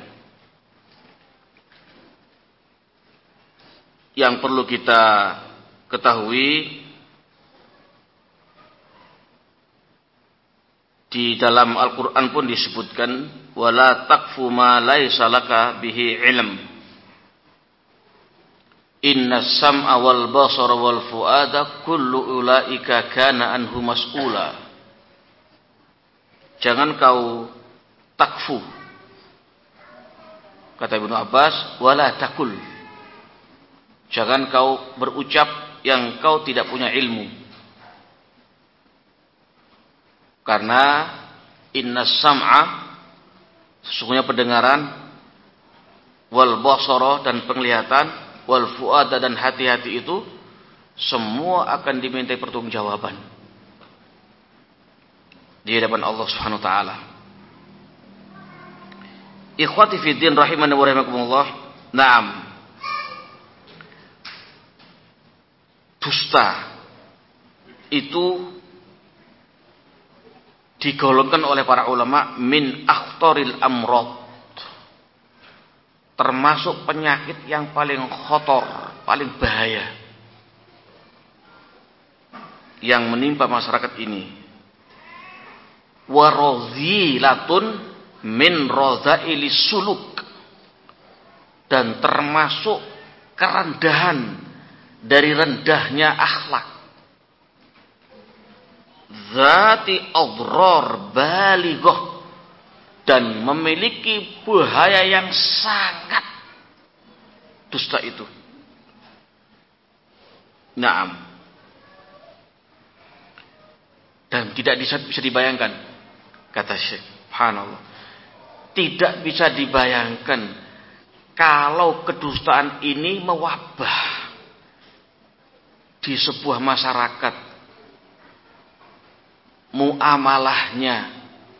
yang perlu kita ketahui di dalam Al-Quran pun disebutkan wala taqfu ma laisa laka bihi ilm inna sam'a wal basara wal fuada kullu ulaika kana anhu mas'ula. Jangan kau takfu, kata Ibnu Abbas, wala takul, jangan kau berucap yang kau tidak punya ilmu. Karena inna sam'a, sesungguhnya pendengaran, wal basara dan penglihatan, wal fuada dan hati-hati itu semua akan dimintai pertanggungjawaban di hadapan Allah Subhanahu wa taala. Ikhwati fi din rahimani wa rahimakumullah. Naam. Dusta itu digolongkan oleh para ulama min akhtaril amrad, termasuk penyakit yang paling khotor, paling bahaya yang menimpa masyarakat ini. Wa radhilatun min radhailis suluk, dan termasuk kerendahan dari rendahnya akhlak. Zati adrar balighah, dan memiliki bahaya yang sangat dusta itu. Naam. Dan tidak bisa, bisa dibayangkan, kata Syekh, subhanallah, tidak bisa dibayangkan kalau kedustaan ini mewabah di sebuah masyarakat, muamalahnya,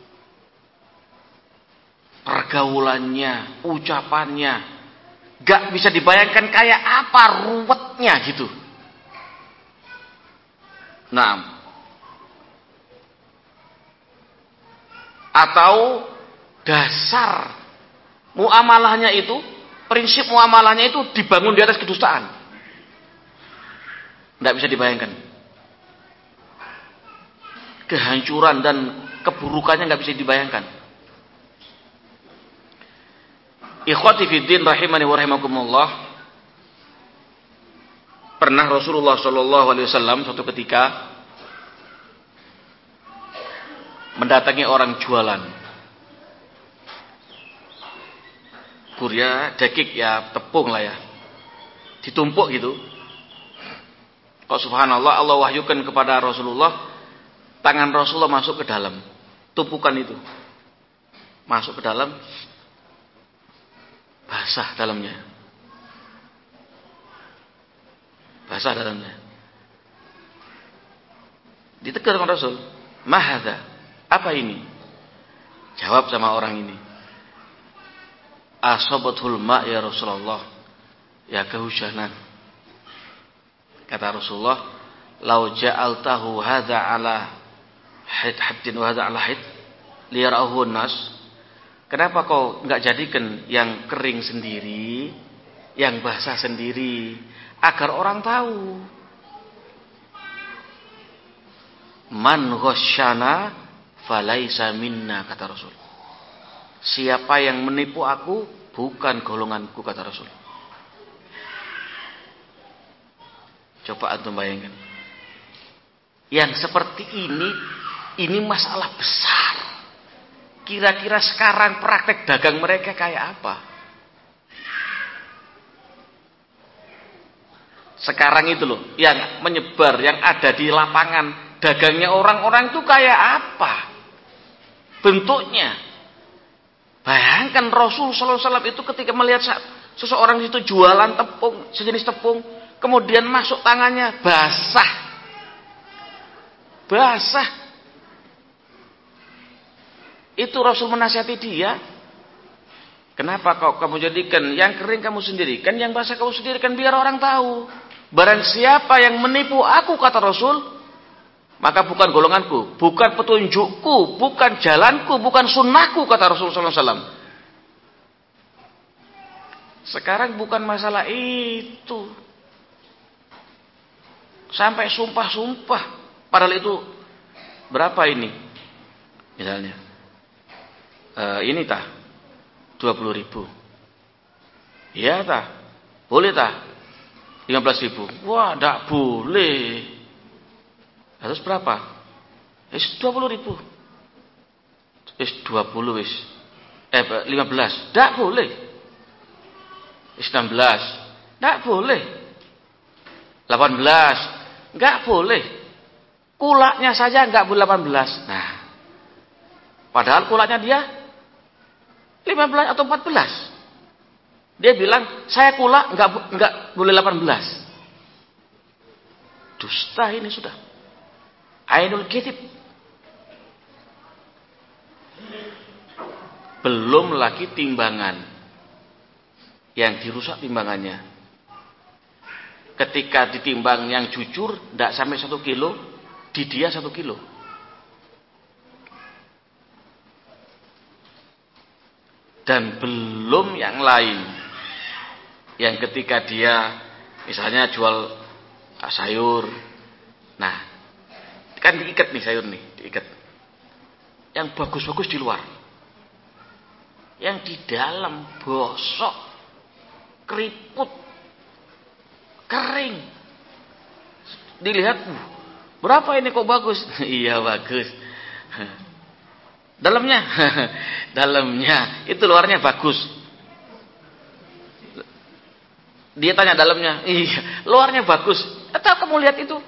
pergaulannya, ucapannya, gak bisa dibayangkan kayak apa ruwetnya gitu. Nah, atau dasar muamalahnya itu, prinsip muamalahnya itu dibangun di atas kedustaan. Gak bisa dibayangkan. Kehancuran dan keburukannya gak bisa dibayangkan. Ikhwati fiddin rahimani wa rahimakumullah. Pernah Rasulullah sallallahu alaihi wasallam suatu ketika mendatangi orang jualan. Kurya, dekik ya, tepung lah ya. Ditumpuk gitu. Kok subhanallah Allah wahyukan kepada Rasulullah, tangan Rasulullah masuk ke dalam tumpukan itu. Masuk ke dalam, basah dalamnya. Basah dalamnya. Ditegur sama Rasul, "Mahadza? Apa ini?" Jawab sama orang ini, "Asabatul ma' ya Rasulullah." Ya kehujanan. Kata Rasulullah, "Lau ja'altahu hadza 'ala hid haddin wa hadza 'ala hid liyarahu nas." Kenapa kau enggak jadikan yang kering sendiri, yang basah sendiri, agar orang tahu? Man ghasyana falaisa minna, kata Rasul. Siapa yang menipu aku bukan golonganku, kata Rasul. Coba antum bayangkan. Yang seperti ini, ini masalah besar. Kira-kira sekarang praktek dagang mereka kayak apa? Sekarang itu loh, yang menyebar, yang ada di lapangan, dagangnya orang-orang itu kayak apa? Bentuknya. Bayangkan Rasul sallallahu alaihi wasallam itu ketika melihat seseorang itu jualan tepung, sejenis tepung, kemudian masuk tangannya basah. Basah. Itu Rasul menasihati dia. Kenapa kau kamu jadikan yang kering kamu sendirikan, yang basah kamu sendirikan, biar orang tahu. Barang siapa yang menipu aku, kata Rasul, maka bukan golonganku, bukan petunjukku, bukan jalanku, bukan sunnahku, kata Rasul sallallahu alaihi wasallam. Sekarang bukan masalah itu. Sampai sumpah-sumpah. Padahal itu berapa ini? Misalnya. Uh, ini tah dua puluh ribu. Iya tah, boleh tah lima belas ribu. Wah, tidak boleh. Terus berapa? Is dua puluh ribu. Is dua puluh wis. Eh lima belas. Tidak boleh. Is enam belas. Tidak boleh. Delapan belas. Enggak boleh. Kulaknya saja enggak boleh delapan belas. Nah, padahal kulaknya dia lima belas atau empat belas. Dia bilang, saya kulak enggak, enggak boleh delapan belas. Dusta ini sudah. Ainul kithib. Belum lagi timbangan. Yang dirusak timbangannya. Ketika ditimbang yang jujur, tidak sampai satu kilo, di dia satu kilo. Dan belum yang lain, yang ketika dia misalnya jual sayur, nah kan diikat nih sayur nih, diikat. Yang bagus-bagus di luar, yang di dalam bosok, keriput, kering. Dilihat, uh, berapa ini kok bagus? Iya bagus. Dalamnya, dalamnya itu luarnya bagus. Dia tanya dalamnya, iya, luarnya bagus. Atau kamu lihat itu?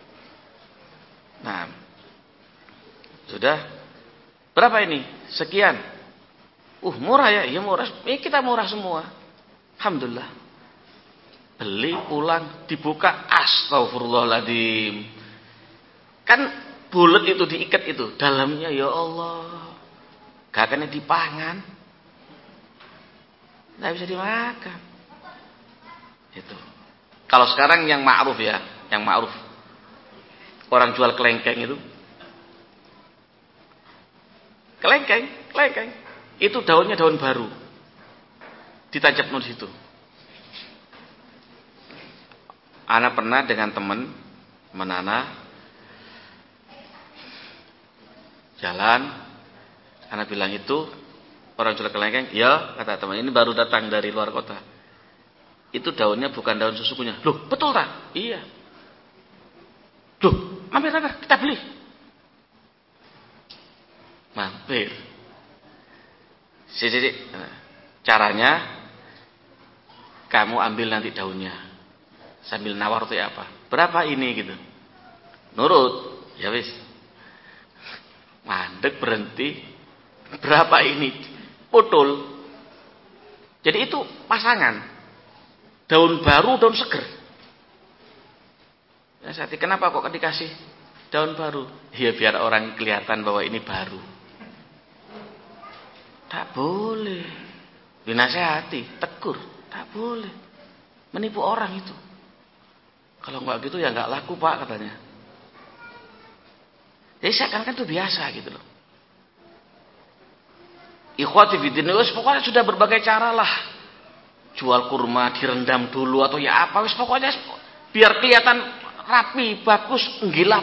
Nah, sudah berapa ini? Sekian. Uh, murah ya? Iya murah. Eh, kita murah semua. Alhamdulillah. Beli pulang dibuka, astagfirullahaladzim. Kan bulat itu diikat itu, dalamnya ya Allah, gak akan dipangan, nggak bisa dimakan. Itu. Kalau sekarang yang ma'ruf ya, yang ma'ruf, orang jual kelengkeng itu, kelengkeng, kelengkeng, itu daunnya daun baru, ditancap di situ. Ana pernah dengan teman, teman Ana jalan, Ana bilang itu orang jual kelengkeng, ya kata teman ini baru datang dari luar kota. Itu daunnya bukan daun sesungguhnya. Loh, betul tak? Iya. Loh, mampir mampir, kita beli. Mampir. Jadi caranya kamu ambil nanti daunnya. Sambil nawar tuh ya apa? Berapa ini gitu. Nurut. Ya wis. Mandek berhenti. Berapa ini? Putul. Jadi itu pasangan. Daun baru, daun seger. Ya, saya kenapa kok dikasih daun baru? Ya biar orang kelihatan bahwa ini baru. Tak boleh. Dinasehati, tegur. Tak boleh. Menipu orang itu. Kalau enggak gitu ya enggak laku Pak katanya. Jadi seakan-akan itu biasa gitu loh. Ikhwati fiddin, pokoknya sudah berbagai cara lah. Jual kurma direndam dulu atau ya apa, wis pokoknya biar kelihatan rapi, bagus, menggilap.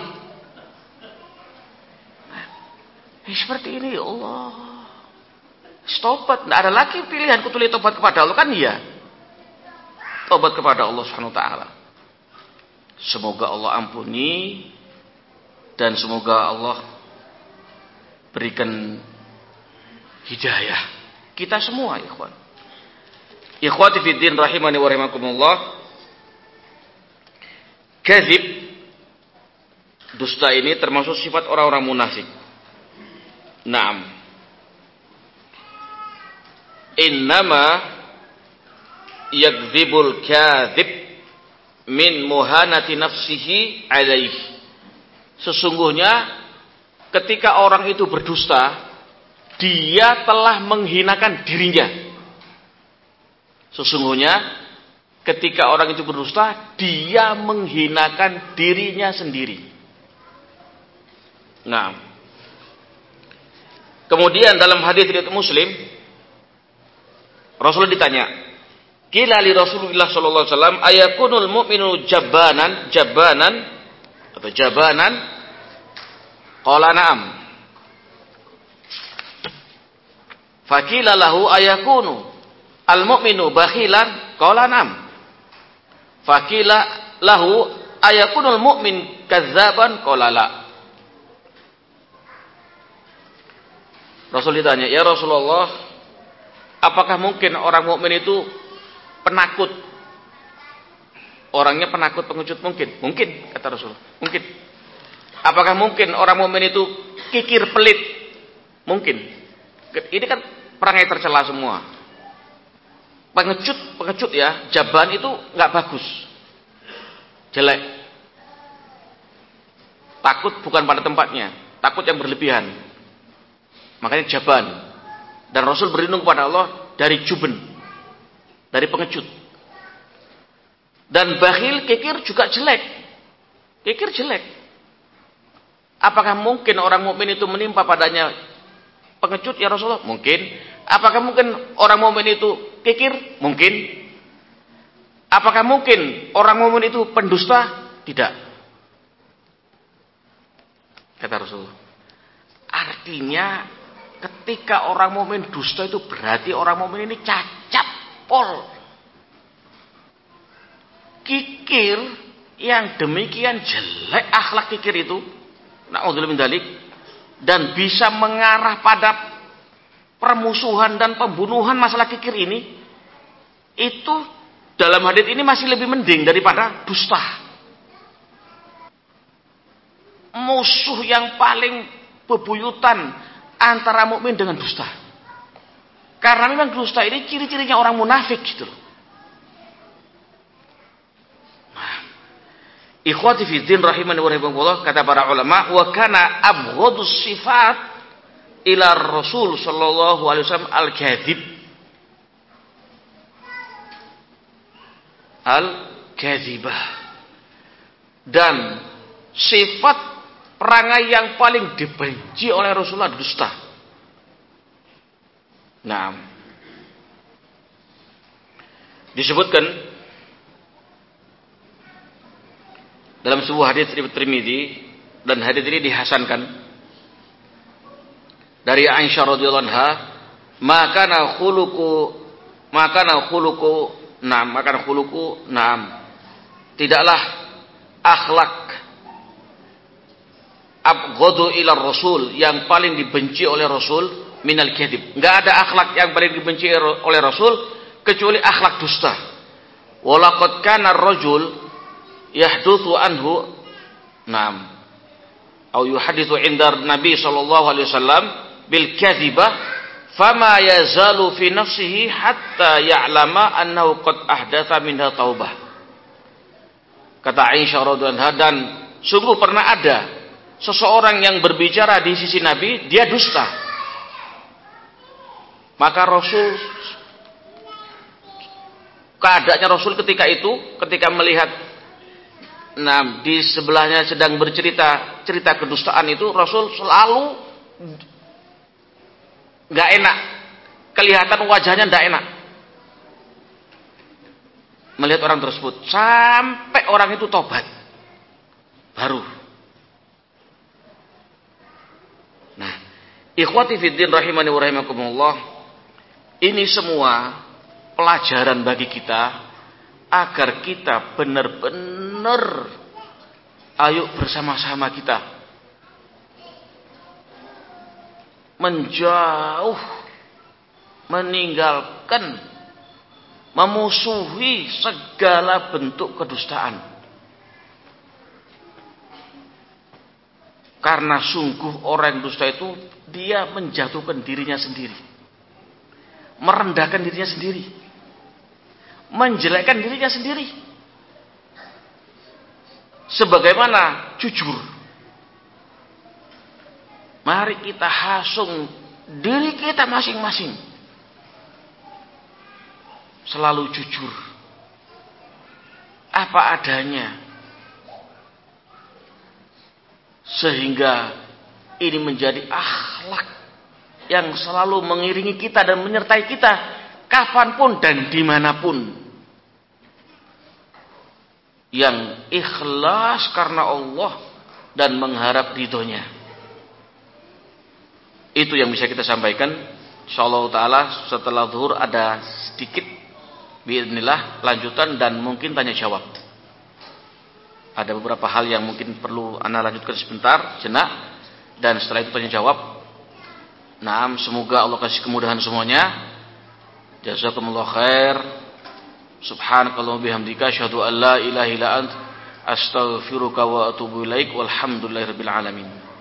Nah, eh, seperti ini ya Allah. Tobat, tidak ada lagi pilihan kecuali tobat kepada Allah kan iya. Tobat kepada Allah Subhanahu wa taala. Semoga Allah ampuni dan semoga Allah berikan hidayah kita semua, ikhwan. Ikhwati fiddin rahimani wa rahimakumullah. Kadzib, dusta ini termasuk sifat orang-orang munafik. Naam. Innama yakdzibul kadzib min muhanati nafsihi alaihi. Sesungguhnya ketika orang itu berdusta, dia telah menghinakan dirinya. Sesungguhnya ketika orang itu berdusta, dia menghinakan dirinya sendiri. Nah, kemudian dalam hadis riwayat Muslim, Rasulullah ditanya, "Qila li Rasulullah sallallahu alaihi wasallam, ayakunul mu'minu jabanan, jabanan atau jabanan?" Qala na'am. Faqila lahu ayakunu al-mu'minu bakhilan? Qala na'am. Faqila lahu ayakunul mu'min kadzaban? Qala la. Rasul ditanya, "Ya Rasulullah, apakah mungkin orang mukmin itu penakut?" Orangnya penakut, pengecut mungkin? Mungkin, kata Rasul. Mungkin. Apakah mungkin orang mukmin itu kikir, pelit? Mungkin. Ini kan perangai tercela semua. Pengecut, pengecut ya, jaban itu nggak bagus, jelek. Takut bukan pada tempatnya, takut yang berlebihan. Makanya jaban. Dan Rasul berlindung kepada Allah dari juben, dari pengecut. Dan bakhil, kikir juga jelek. Kikir jelek. Apakah mungkin orang mukmin itu menimpa padanya pengecut ya Rasulullah? Mungkin. Apakah mungkin orang mukmin itu kikir? Mungkin. Apakah mungkin orang mukmin itu pendusta? Tidak. Kata Rasulullah. Artinya ketika orang mukmin dusta itu berarti orang mukmin ini cacat, pol. Kikir yang demikian jelek akhlak kikir itu, na'udzubillah min dzalik, dan bisa mengarah pada permusuhan dan pembunuhan masalah kikir ini, itu dalam hadits ini masih lebih mending daripada dusta. Musuh yang paling bebuyutan antara mukmin dengan dusta. Karena memang dusta ini ciri-cirinya orang munafik gitu loh. Nah, Ikhwati fi din rahimani wa rahimakumullah, kata para ulama, wa kana abghadus sifat ila Rasul sallallahu alaihi wasallam al-kadzib. Al-kadzibah. Dan sifat perangai yang paling dibenci oleh Rasulullah dusta. Nah, disebutkan dalam sebuah hadis riwayat Tirmidzi, dan hadis ini dihasankan dari Aisyah radhiyallahu anha, maka na khuluqu maka na khuluqu nam maka na khuluqu nam tidaklah akhlak abghadu ila Rasul yang paling dibenci oleh Rasul minal kadzib. Enggak ada akhlak yang paling dibenci oleh Rasul kecuali akhlak dusta. Walaqad kana ar-rajul yahdutsu anhu nam atau yuhaditsu inda Nabi sallallahu alaihi wasallam bil kadzibah fama yazalu fi nafsihi hatta ya'lama annahu qad ahdatsa minha taubah. Kata Aisyah radhiyallahu anha, dan sungguh pernah ada seseorang yang berbicara di sisi Nabi, dia dusta. Maka Rasul, keadaannya Rasul ketika itu, ketika melihat nah di sebelahnya sedang bercerita cerita kedustaan itu, Rasul selalu nggak enak, kelihatan wajahnya nggak enak melihat orang tersebut, sampai orang itu tobat baru. Nah, ikhwati fiddin rahimani wa rahimakumullah, ini semua pelajaran bagi kita agar kita benar-benar ayo bersama-sama kita menjauh, meninggalkan, memusuhi segala bentuk kedustaan. Karena sungguh orang yang dusta itu dia menjatuhkan dirinya sendiri, merendahkan dirinya sendiri, menjelekkan dirinya sendiri. Sebagaimana jujur, mari kita hasung diri kita masing-masing, selalu jujur apa adanya, sehingga ini menjadi akhlak yang selalu mengiringi kita dan menyertai kita kapanpun dan dimanapun. Yang ikhlas karena Allah dan mengharap ridhonya. Itu yang bisa kita sampaikan. Insyaallah taala setelah zuhur ada sedikit biidznillah lanjutan dan mungkin tanya jawab. Ada beberapa hal yang mungkin perlu ana lanjutkan sebentar, jenak, dan setelah itu tanya jawab. Naam, semoga Allah kasih kemudahan semuanya. Jazakumullah khair. Subhanakallahumma bihamdika asyhadu an la ilaha illa ant astaghfiruka wa atubu ilaik. Walhamdulillahirabbil alamin.